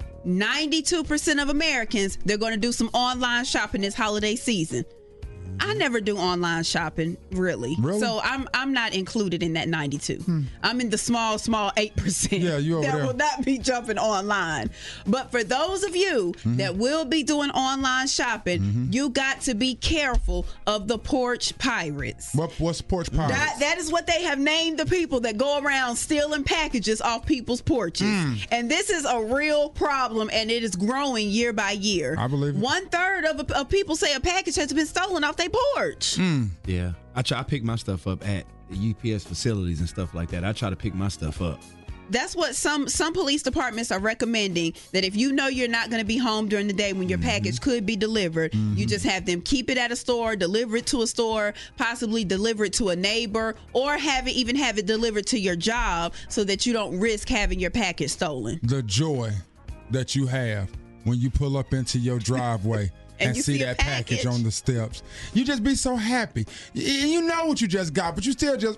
92% of Americans, they're going to do some online shopping this holiday season. I never do online shopping, really. So I'm not included in that 92. I'm in the small 8%. Yeah, you over that there. will not be jumping online. But for those of you that will be doing online shopping, you got to be careful of the porch pirates. What's porch pirates? That is what they have named the people that go around stealing packages off people's porches. And this is a real problem, and it is growing year by year. I believe it. 1/3 of people say a package has been stolen off their porch. Yeah. I pick my stuff up at the UPS facilities and stuff like that. I try to pick my stuff up. That's what some police departments are recommending, that if you know you're not going to be home during the day when your package could be delivered, you just have them keep it at a store, deliver it to a store, possibly deliver it to a neighbor, or have it delivered to your job so that you don't risk having your package stolen. The joy that you have when you pull up into your driveway and see that package on the steps. You just be so happy. You know what you just got, but you still just,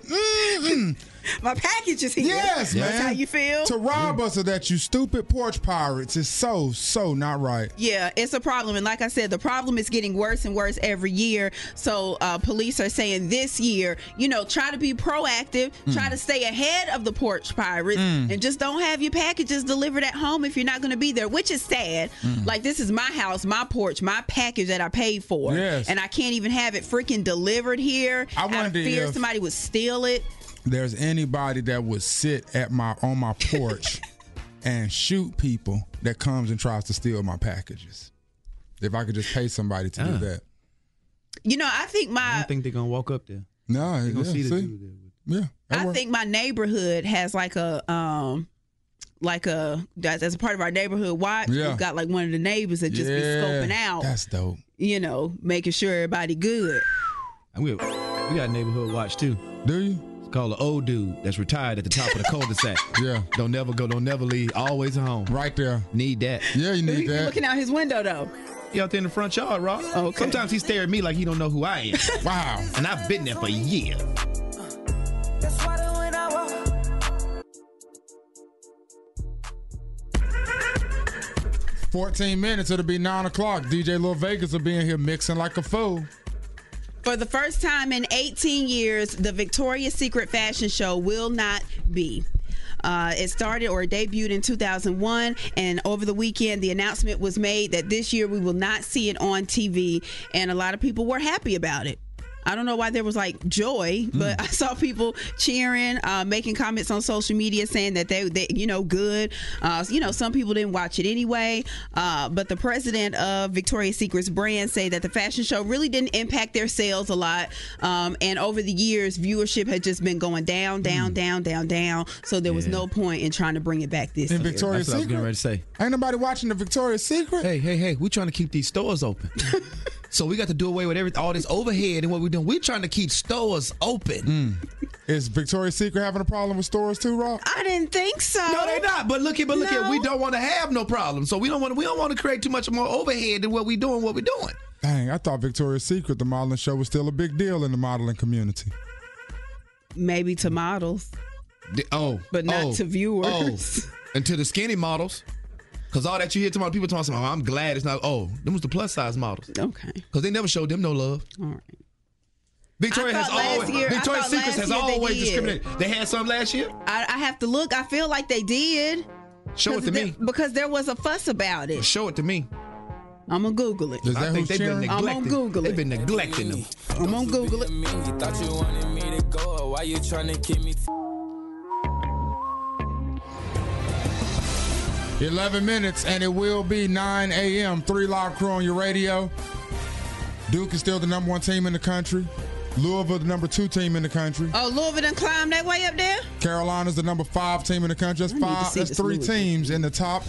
My package is here. Yes, man. That's how you feel? To rob us of that, you stupid porch pirates, is so not right. Yeah, it's a problem. And like I said, the problem is getting worse and worse every year. So police are saying this year, try to be proactive, try to stay ahead of the porch pirates, and just don't have your packages delivered at home if you're not going to be there, which is sad. Like, this is my house, my porch, my package that I paid for. Yes. And I can't even have it freaking delivered here. I fear somebody would steal it. There's anybody that would sit on my porch and shoot people that comes and tries to steal my packages. If I could just pay somebody to do that. I don't think they're going to walk up there. No, they're going to see the dude there. Yeah. I think my neighborhood has as a part of our neighborhood watch. Yeah. We've got like one of the neighbors that just be scoping out. That's dope. Making sure everybody good. And we got neighborhood watch too. Do you? It's called an old dude that's retired at the top of the cul-de-sac. Yeah. Don't never leave. Always at home. Right there. Need that. Yeah, you need He's that. looking out his window though. He out there in the front yard, Rob. Okay. Sometimes he stare at me like he don't know who I am. Wow. And I've been there for a year. That's why when I walk. 14 minutes, it'll be 9 o'clock. DJ Lil Vegas will be in here mixing like a fool. For the first time in 18 years, the Victoria's Secret fashion show will not be. It started or debuted in 2001, and over the weekend, the announcement was made that this year we will not see it on TV, and a lot of people were happy about it. I don't know why there was like joy, but I saw people cheering, making comments on social media saying that they good. Some people didn't watch it anyway. But the president of Victoria's Secret's brand say that the fashion show really didn't impact their sales a lot. And over the years, viewership had just been going down. So there was no point in trying to bring it back this year. Victoria's That's what I was Secret? getting ready to say. Ain't nobody watching the Victoria's Secret? Hey, we trying to keep these stores open. So we got to do away with all this overhead and what we're doing. We're trying to keep stores open. Is Victoria's Secret having a problem with stores too, Rob? I didn't think so. No, they're not. But look here, we don't want to have no problem. So we don't want to create too much more overhead than what we're doing. Dang, I thought Victoria's Secret, the modeling show, was still a big deal in the modeling community. Maybe to models. But not to viewers. And to the skinny models. Because all that you hear people talking about, I'm glad it's not, them was the plus size models. Okay. Because they never showed them no love. All right. Victoria's Secret has always discriminated. They had some last year? I have to look. I feel like they did. Show it to me. Because there was a fuss about it. Show it to me. I'm going to Google it. I think they've been neglected. I'm going to Google it. They've been neglecting them. I'm going to Google it. You thought you wanted me to go, why you trying to keep me 11 minutes, and it will be 9 a.m. 3 Live Crew on your radio. Duke is still the number 1 team in the country. Louisville, the number 2 team in the country. Oh, Louisville done climbed that way up there? Carolina's the number 5 team in the country. That's 3 teams in the top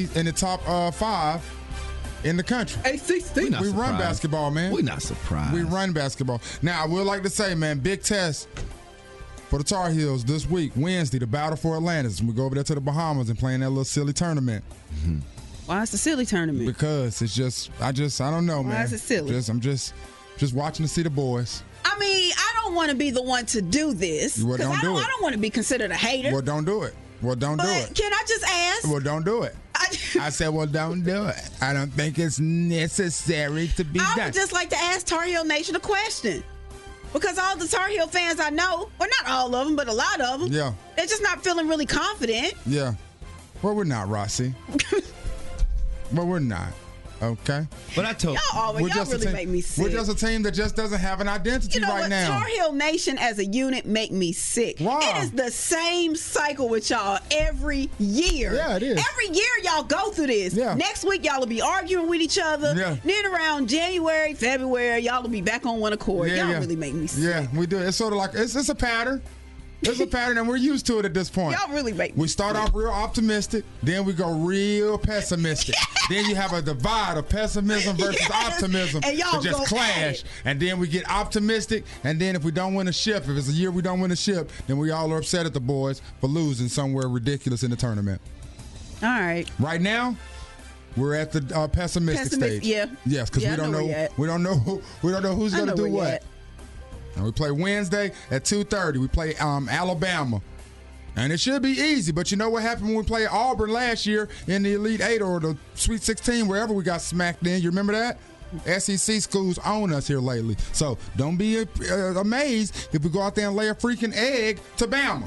5 in the country. ACC. We run basketball, man. We're not surprised. We run basketball. Now, I would like to say, man, big test for the Tar Heels this week, Wednesday, the battle for Atlantis. We go over there to the Bahamas and play in that little silly tournament. Why is the silly tournament? Because it's just, I don't know, man. Why is it silly? I'm just watching to see the boys. I mean, I don't want to be the one to do this. Well, don't do it. I don't want to be considered a hater. Well, don't do it. Well, don't do it. Can I just ask? Well, don't do it. I said, well, don't do it. I don't think it's necessary to be done. I would just like to ask Tar Heel Nation a question. Because all the Tar Heel fans I know, well, not all of them, but a lot of them, they're just not feeling really confident. Yeah. Well, we're not, Rossi. Well, we're not. Okay. But I told y'all really make me sick. We're just a team that just doesn't have an identity right now. Tar Heel Nation as a unit make me sick. Why? It is the same cycle with y'all every year. Yeah, it is. Every year y'all go through this. Yeah. Next week y'all will be arguing with each other. Yeah. Then around January, February, y'all will be back on one accord. Y'all really make me sick. Yeah, we do. It's sort of like it's a pattern. It's a pattern, and we're used to it at this point. Y'all really make me We start off real optimistic, then we go real pessimistic. Then you have a divide of pessimism versus optimism And y'all that just go clash. And then we get optimistic, and then if we don't win a ship, if it's a year we don't win a ship, then we all are upset at the boys for losing somewhere ridiculous in the tournament. All right. Right now, we're at the pessimistic stage. Yeah. Yes, because we don't know. We don't know who's going to do what. And we play Wednesday at 2:30. We play Alabama. And it should be easy, but you know what happened when we played Auburn last year in the Elite 8 or the Sweet 16, wherever we got smacked in. You remember that? SEC schools own us here lately. So don't be amazed if we go out there and lay a freaking egg to Bama.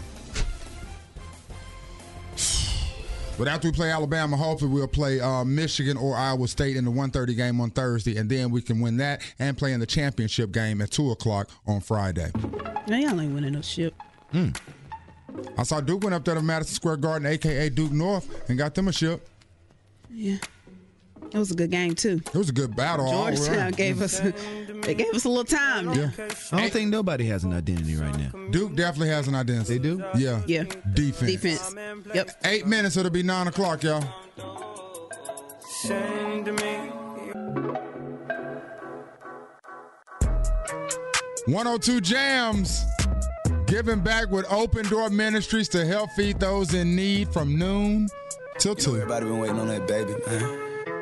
But after we play Alabama, hopefully we'll play Michigan or Iowa State in the 1:30 game on Thursday, and then we can win that and play in the championship game at 2 o'clock on Friday. No, y'all ain't winning no ship. I saw Duke went up there to Madison Square Garden, a.k.a. Duke North, and got them a ship. Yeah. It was a good game, too. It was a good battle. Georgetown gave us a little time. Yeah. I don't think nobody has an identity right now. Duke definitely has an identity. They do? Yeah. Yeah. Defense. Yep. 8 minutes, it'll be 9 o'clock, y'all. Send me. 102 Jams. Giving back with Open Door Ministries to help feed those in need from noon till 2. Everybody been waiting on that baby, man.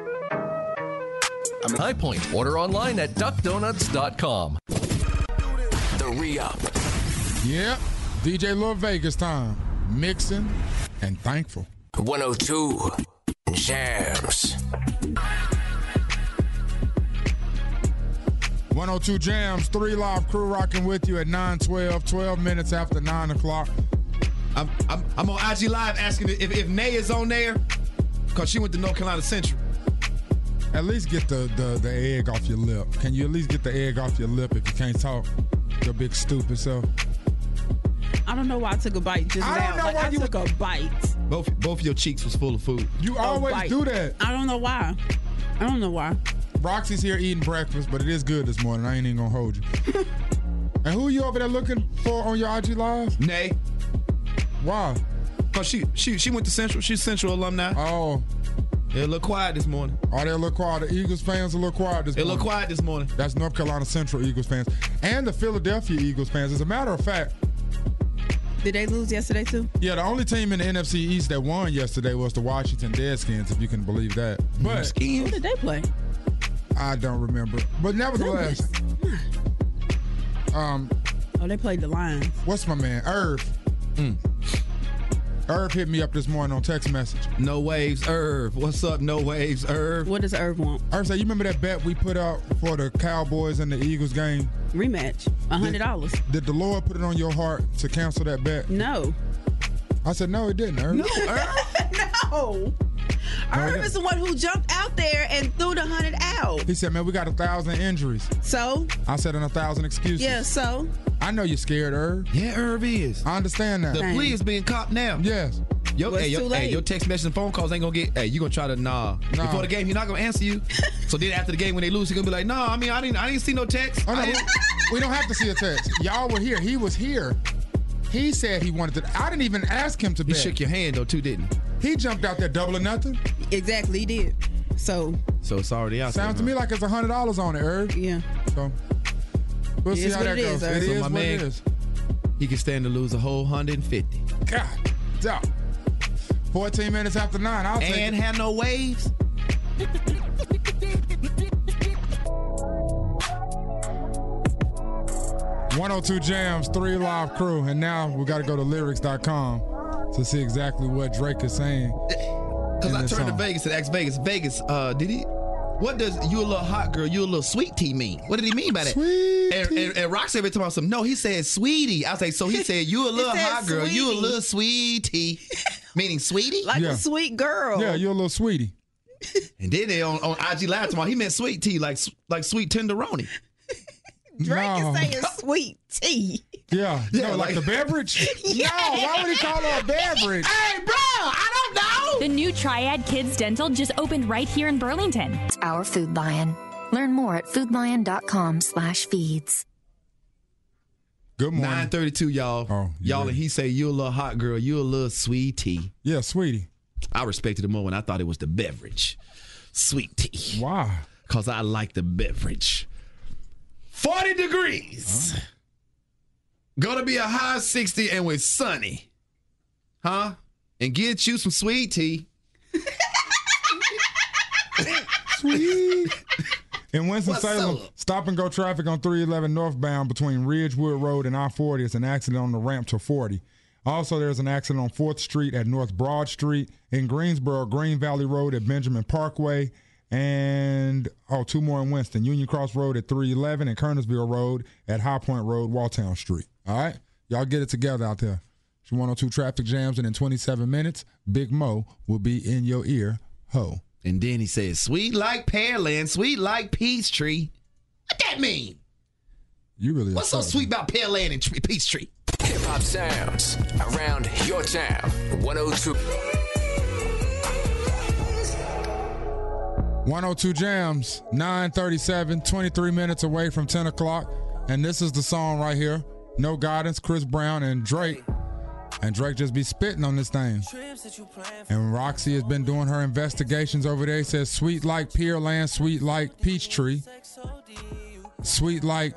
High Point. Order online at duckdonuts.com. The re-up. Yep. DJ Lil Vegas time. Mixing and thankful. 102 Jams. 102 Jams, 3 Live Crew rocking with you at 9:12, 12 minutes after 9 o'clock. I'm on IG Live asking if Nay is on there, because she went to North Carolina Central. At least get the egg off your lip. Can you at least get the egg off your lip if you can't talk? Your big stupid self. I don't know why I took a bite just now. I took a bite. Both your cheeks was full of food. You always do that. I don't know why. Roxy's here eating breakfast, but it is good this morning. I ain't even gonna hold you. And who are you over there looking for on your IG Live? Nay. Why? Because she went to Central. She's Central alumni. Oh. They're a little quiet this morning. Oh, they're a little quiet. The Eagles fans are a little quiet this morning. They're a little quiet this morning. That's North Carolina Central Eagles fans. And the Philadelphia Eagles fans. As a matter of fact. Did they lose yesterday too? Yeah, the only team in the NFC East that won yesterday was the Washington Redskins, if you can believe that. But who did they play? I don't remember. But nevertheless. They played the Lions. What's my man? Irv. Irv hit me up this morning on text message. No Waves, Irv. What's up, No Waves, Irv? What does Irv want? Irv said, you remember that bet we put out for the Cowboys and the Eagles game? Rematch. $100. Did the Lord put it on your heart to cancel that bet? No. I said, no, it didn't, Irv. No, Irv. No. Irv is the one who jumped out there and threw the 100 out. He said, man, we got 1,000 injuries. So? I said, 1,000 excuses. Yeah, so? I know you're scared, Irv. Yeah, Irv is. I understand that. The plea is being copped now. Yes. Your text message and phone calls ain't gonna get. Hey, you gonna try to before the game. You're not gonna answer you. So then after the game, when they lose, you're gonna be like, no. I mean, I didn't see no text. Oh, no, we don't have to see a text. Y'all were here. He was here. He said he wanted to. I didn't even ask him to bet. He shook your hand though too, didn't he? He jumped out there double or nothing. Exactly, he did. So it's already out. Sounds to me like it's $100 on it, Irv. Yeah. So we'll see how that goes. It is what it is. He can stand to lose a whole 150. God, damn. 14 minutes after 9. I'll take it. And have no waves. .102 Jams, 3 Live Crew, and now we got to go to lyrics.com to see exactly what Drake is saying. Because I turned to Vegas and asked Vegas, did he? What does "you a little hot girl, you a little sweet tea" mean? What did he mean by that? Sweet and Rock said every time something. No, he said sweetie. I was like, so he said you a little hot girl, sweetie. you a little sweetie, meaning sweetie, like a sweet girl. Yeah, you're a little sweetie. And then they on IG Live tomorrow, he meant sweet tea, like sweet tenderoni. Drake is saying sweet tea. Yeah, like the beverage. Yes. No, why would he call her a beverage? Hey, bro, I don't know. The new Triad Kids Dental just opened right here in Burlington. Our Food Lion. Learn more at foodlion.com/feeds. Good morning. 9:32, y'all. Oh, y'all, and he say you a little hot girl, you a little sweetie. Yeah, sweetie. I respected it more when I thought it was the beverage. Sweet tea. Why? Because I like the beverage. 40 degrees. Gonna be a high 60 and with sunny. Huh? And get you some sweet tea. Sweet. In Winston-Salem, stop and go traffic on 311 northbound between Ridgewood Road and I-40. It's an accident on the ramp to 40. Also, there's an accident on 4th Street at North Broad Street. In Greensboro, Green Valley Road at Benjamin Parkway. And, 2 more in Winston. Union Cross Road at 311 and Kernersville Road at High Point Road, Walltown Street. All right? Y'all get it together out there. It's 102 traffic jams, and in 27 minutes, Big Mo will be in your ear. Ho. And then he says, sweet like Pearland, sweet like Peachtree. What that mean? You really What's so sweet about Pearland and Peachtree? Hip-hop sounds around your town. 102. 102 Jams, 9:37, 23 minutes away from 10 o'clock. And this is the song right here. No Guidance, Chris Brown and Drake. And Drake just be spitting on this thing. And Roxy has been doing her investigations over there. He says, sweet like Pearland, sweet like Peachtree. Sweet like,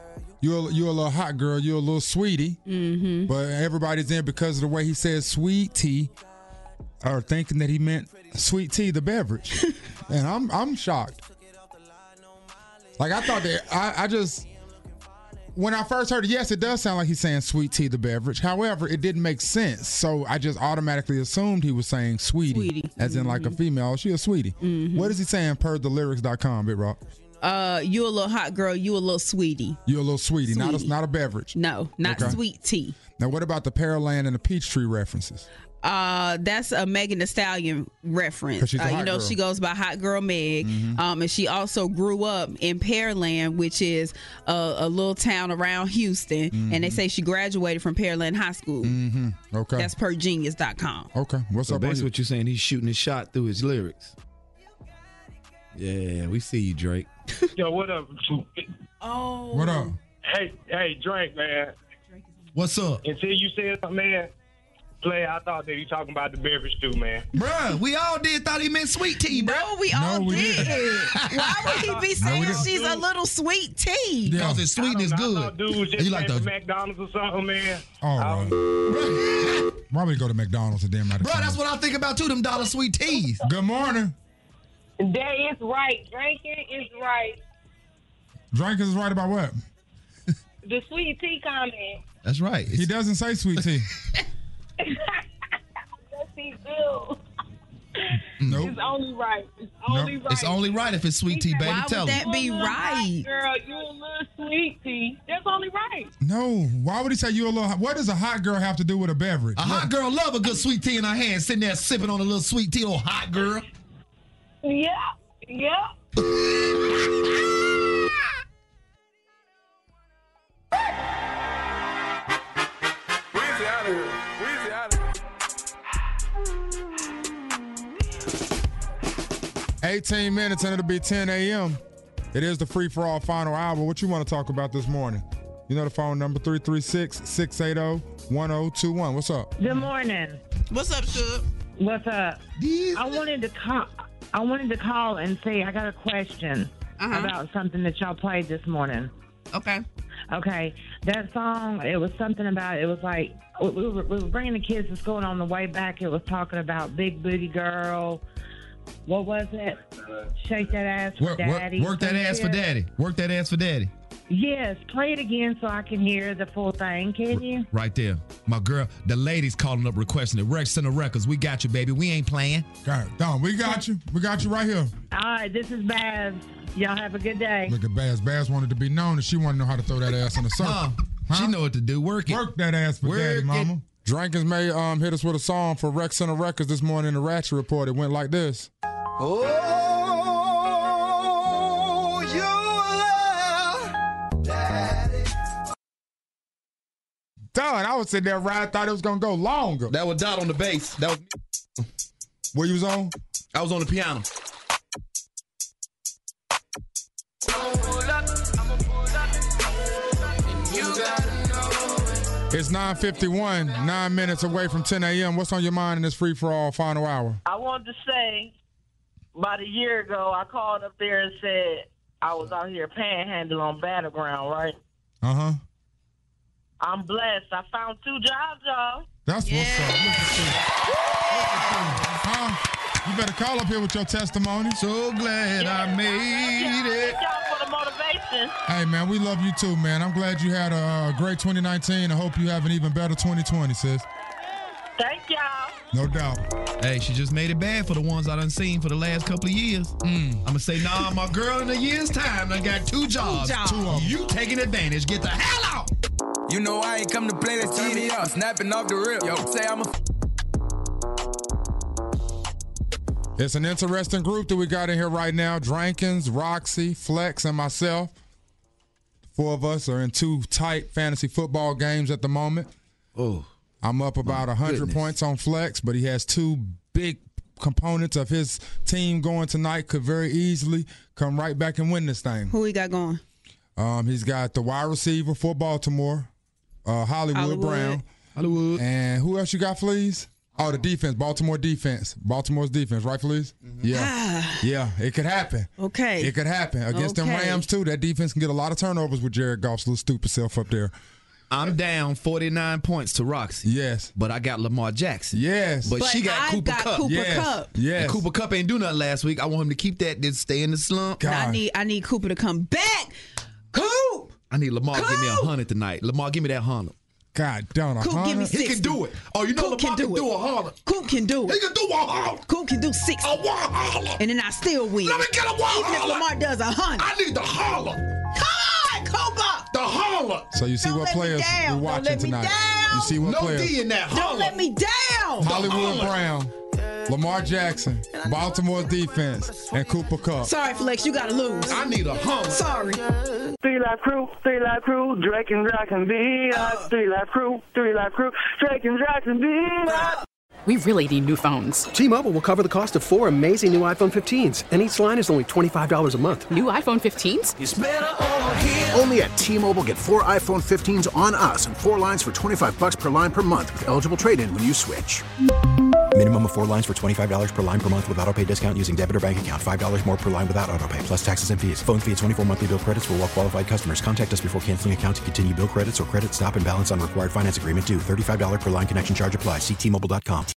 You're a little hot girl. You're a little sweetie. Mm-hmm. But everybody's in because of the way he says sweet tea, or thinking that he meant sweet tea, the beverage. And I'm shocked. Like, I thought that I just, when I first heard it, yes, it does sound like he's saying sweet tea, the beverage. However, it didn't make sense. So I just automatically assumed he was saying sweetie. As in like a female. She a sweetie. Mm-hmm. What is he saying per the lyrics.com, Big Rock? You a little hot girl, you a little sweetie. You're a little sweetie. Not a beverage. No, not sweet tea. Now, what about the Pearland and the Peachtree references? That's a Megan Thee Stallion reference. 'Cause she's a hot girl. She goes by Hot Girl Meg. And she also grew up in Pearland, which is a little town around Houston. And they say she graduated from Pearland High School. Okay. That's per genius.com. Okay. What's So up? basically what you're saying, he's shooting his shot through his lyrics. Yeah, we see you, Drake. Yo, what up? Oh. What up? Hey, Drake, man. What's up? Until you said something, man, Play, I thought that you talking about the beverage too, man. Bruh, we all thought he meant sweet tea, bro. No, we all did. Why would he be saying she's a little sweet tea? Because it's sweet and it's good. I thought dude was just You like came the from McDonald's or something, man. All right. Why would he go to McDonald's and damn right? Bro, that's what I think about too, them dollar sweet teas. Good morning. That is right. Drinking is right. Drinking is right about what? The sweet tea comment. That's right. He doesn't say sweet tea. Yes, he do. Nope. It's only right. It's only right. It's only right if it's sweet tea, baby. Why Tell would him. that be right? Girl, you a little sweet tea. That's only right. No. Why would he say you a little? What does a hot girl have to do with a beverage? A hot girl love a good sweet tea in her hand, sitting there sipping on a little sweet tea, old hot girl. Yeah. Yeah. Weezy out of here. Weezy out of here. 18 minutes and it'll be 10 a.m. It is the Free For All final hour. What you want to talk about this morning? You know the phone number 336-680-1021. What's up? Good morning. What's up, Shug? What's up? I wanted to call and say I got a question about something that y'all played this morning. Okay. Okay. That song, it was something about, it was like, we were bringing the kids to school, and on the way back, it was talking about Big Booty Girl. What was it? Shake that ass for daddy. Work that ass for daddy. Work that ass for daddy. Yes. Play it again so I can hear the full thing. Can you? Right there. My girl, the ladies calling up requesting it. Rex Center Records. We got you, baby. We ain't playing. Got it. Don, we got you. We got you right here. All right. This is Baz. Y'all have a good day. Look at Baz. Baz wanted to be known, and she wanted to know how to throw that ass in the circle. She know what to do. Work it. Work that ass for daddy, mama. Drankins may hit us with a song for Rex Center Records this morning in the Ratchet Report. It went like this. Oh, you daddy. Done. I was sitting there right. I thought it was going to go longer. That was Dot on the bass. That was Where you was on? I was on the piano. It's 9:51, 9 minutes away from 10 a.m. What's on your mind in this Free For All final hour? I wanted to say, about a year ago, I called up there and said I was out here panhandling on Battleground, right? Uh-huh. I'm blessed. I found 2 jobs, y'all. That's what's up. Look at you. You better call up here with your testimony. So glad I made it. Thank y'all for the motivation. Hey, man, we love you too, man. I'm glad you had a great 2019. I hope you have an even better 2020, sis. Thank y'all. No doubt. Hey, she just made it bad for the ones I done seen for the last couple of years. I'm going to say, nah, my girl in a year's time done got 2 jobs. 2 of them. You taking advantage. Get the hell out. You know I ain't come to play, let's turn me up. Snapping off the rip. Yo, say I'm a It's an interesting group that we got in here right now. Drankins, Roxy, Flex, and myself. 4 of us are in 2 tight fantasy football games at the moment. Oh, I'm up about 100 points on Flex, but he has 2 big components of his team going tonight. Could very easily come right back and win this thing. Who he got going? He's got the wide receiver for Baltimore, Hollywood Brown. Hollywood. And who else you got, Fleas? Oh, the defense, Baltimore's defense, right, Felice? Yeah, it could happen. Okay. It could happen against them Rams too. That defense can get a lot of turnovers with Jared Goff's little stupid self up there. I'm down 49 points to Roxy. Yes. But I got Lamar Jackson. Yes. But she got Cooper Kupp. Yes. And Cooper Kupp ain't do nothing last week. I want him to keep that, just stay in the slump. I need Cooper to come back. Coop! I need Lamar to give me 100 tonight. Lamar, give me that 100. God damn, Coop, give me 60. He can do it. Oh, you know Lamar can do 100. Coop can do it. He can do 100. Coop can do 60. A 100. And then I still win. Let me get a 100. Even if Lamar does 100. I need the holler. Come on, Cooper. The holler. So you see what players we're watching tonight. You see what players. No D in that holler. Don't let me down. Hollywood Brown, Lamar Jackson, Baltimore's defense, and Cooper Kupp. Sorry, Flex, you got to lose. I need a holler. Sorry. 3 Live Crew, Drake and Josh and B-Live. 3 Live Crew, Drake and Josh and B-Live. We really need new phones. T-Mobile will cover the cost of 4 amazing new iPhone 15s, and each line is only $25 a month. New iPhone 15s? It's better over here. Only at T-Mobile, get 4 iPhone 15s on us and 4 lines for $25 per line per month with eligible trade-in when you switch. Minimum of 4 lines for $25 per line per month with autopay discount using debit or bank account. $5 more per line without autopay, plus taxes and fees. Phone fee at 24 monthly bill credits for well-qualified customers. Contact us before canceling account to continue bill credits or credit stop and balance on required finance agreement due. $35 per line connection charge applies. See T-Mobile.com.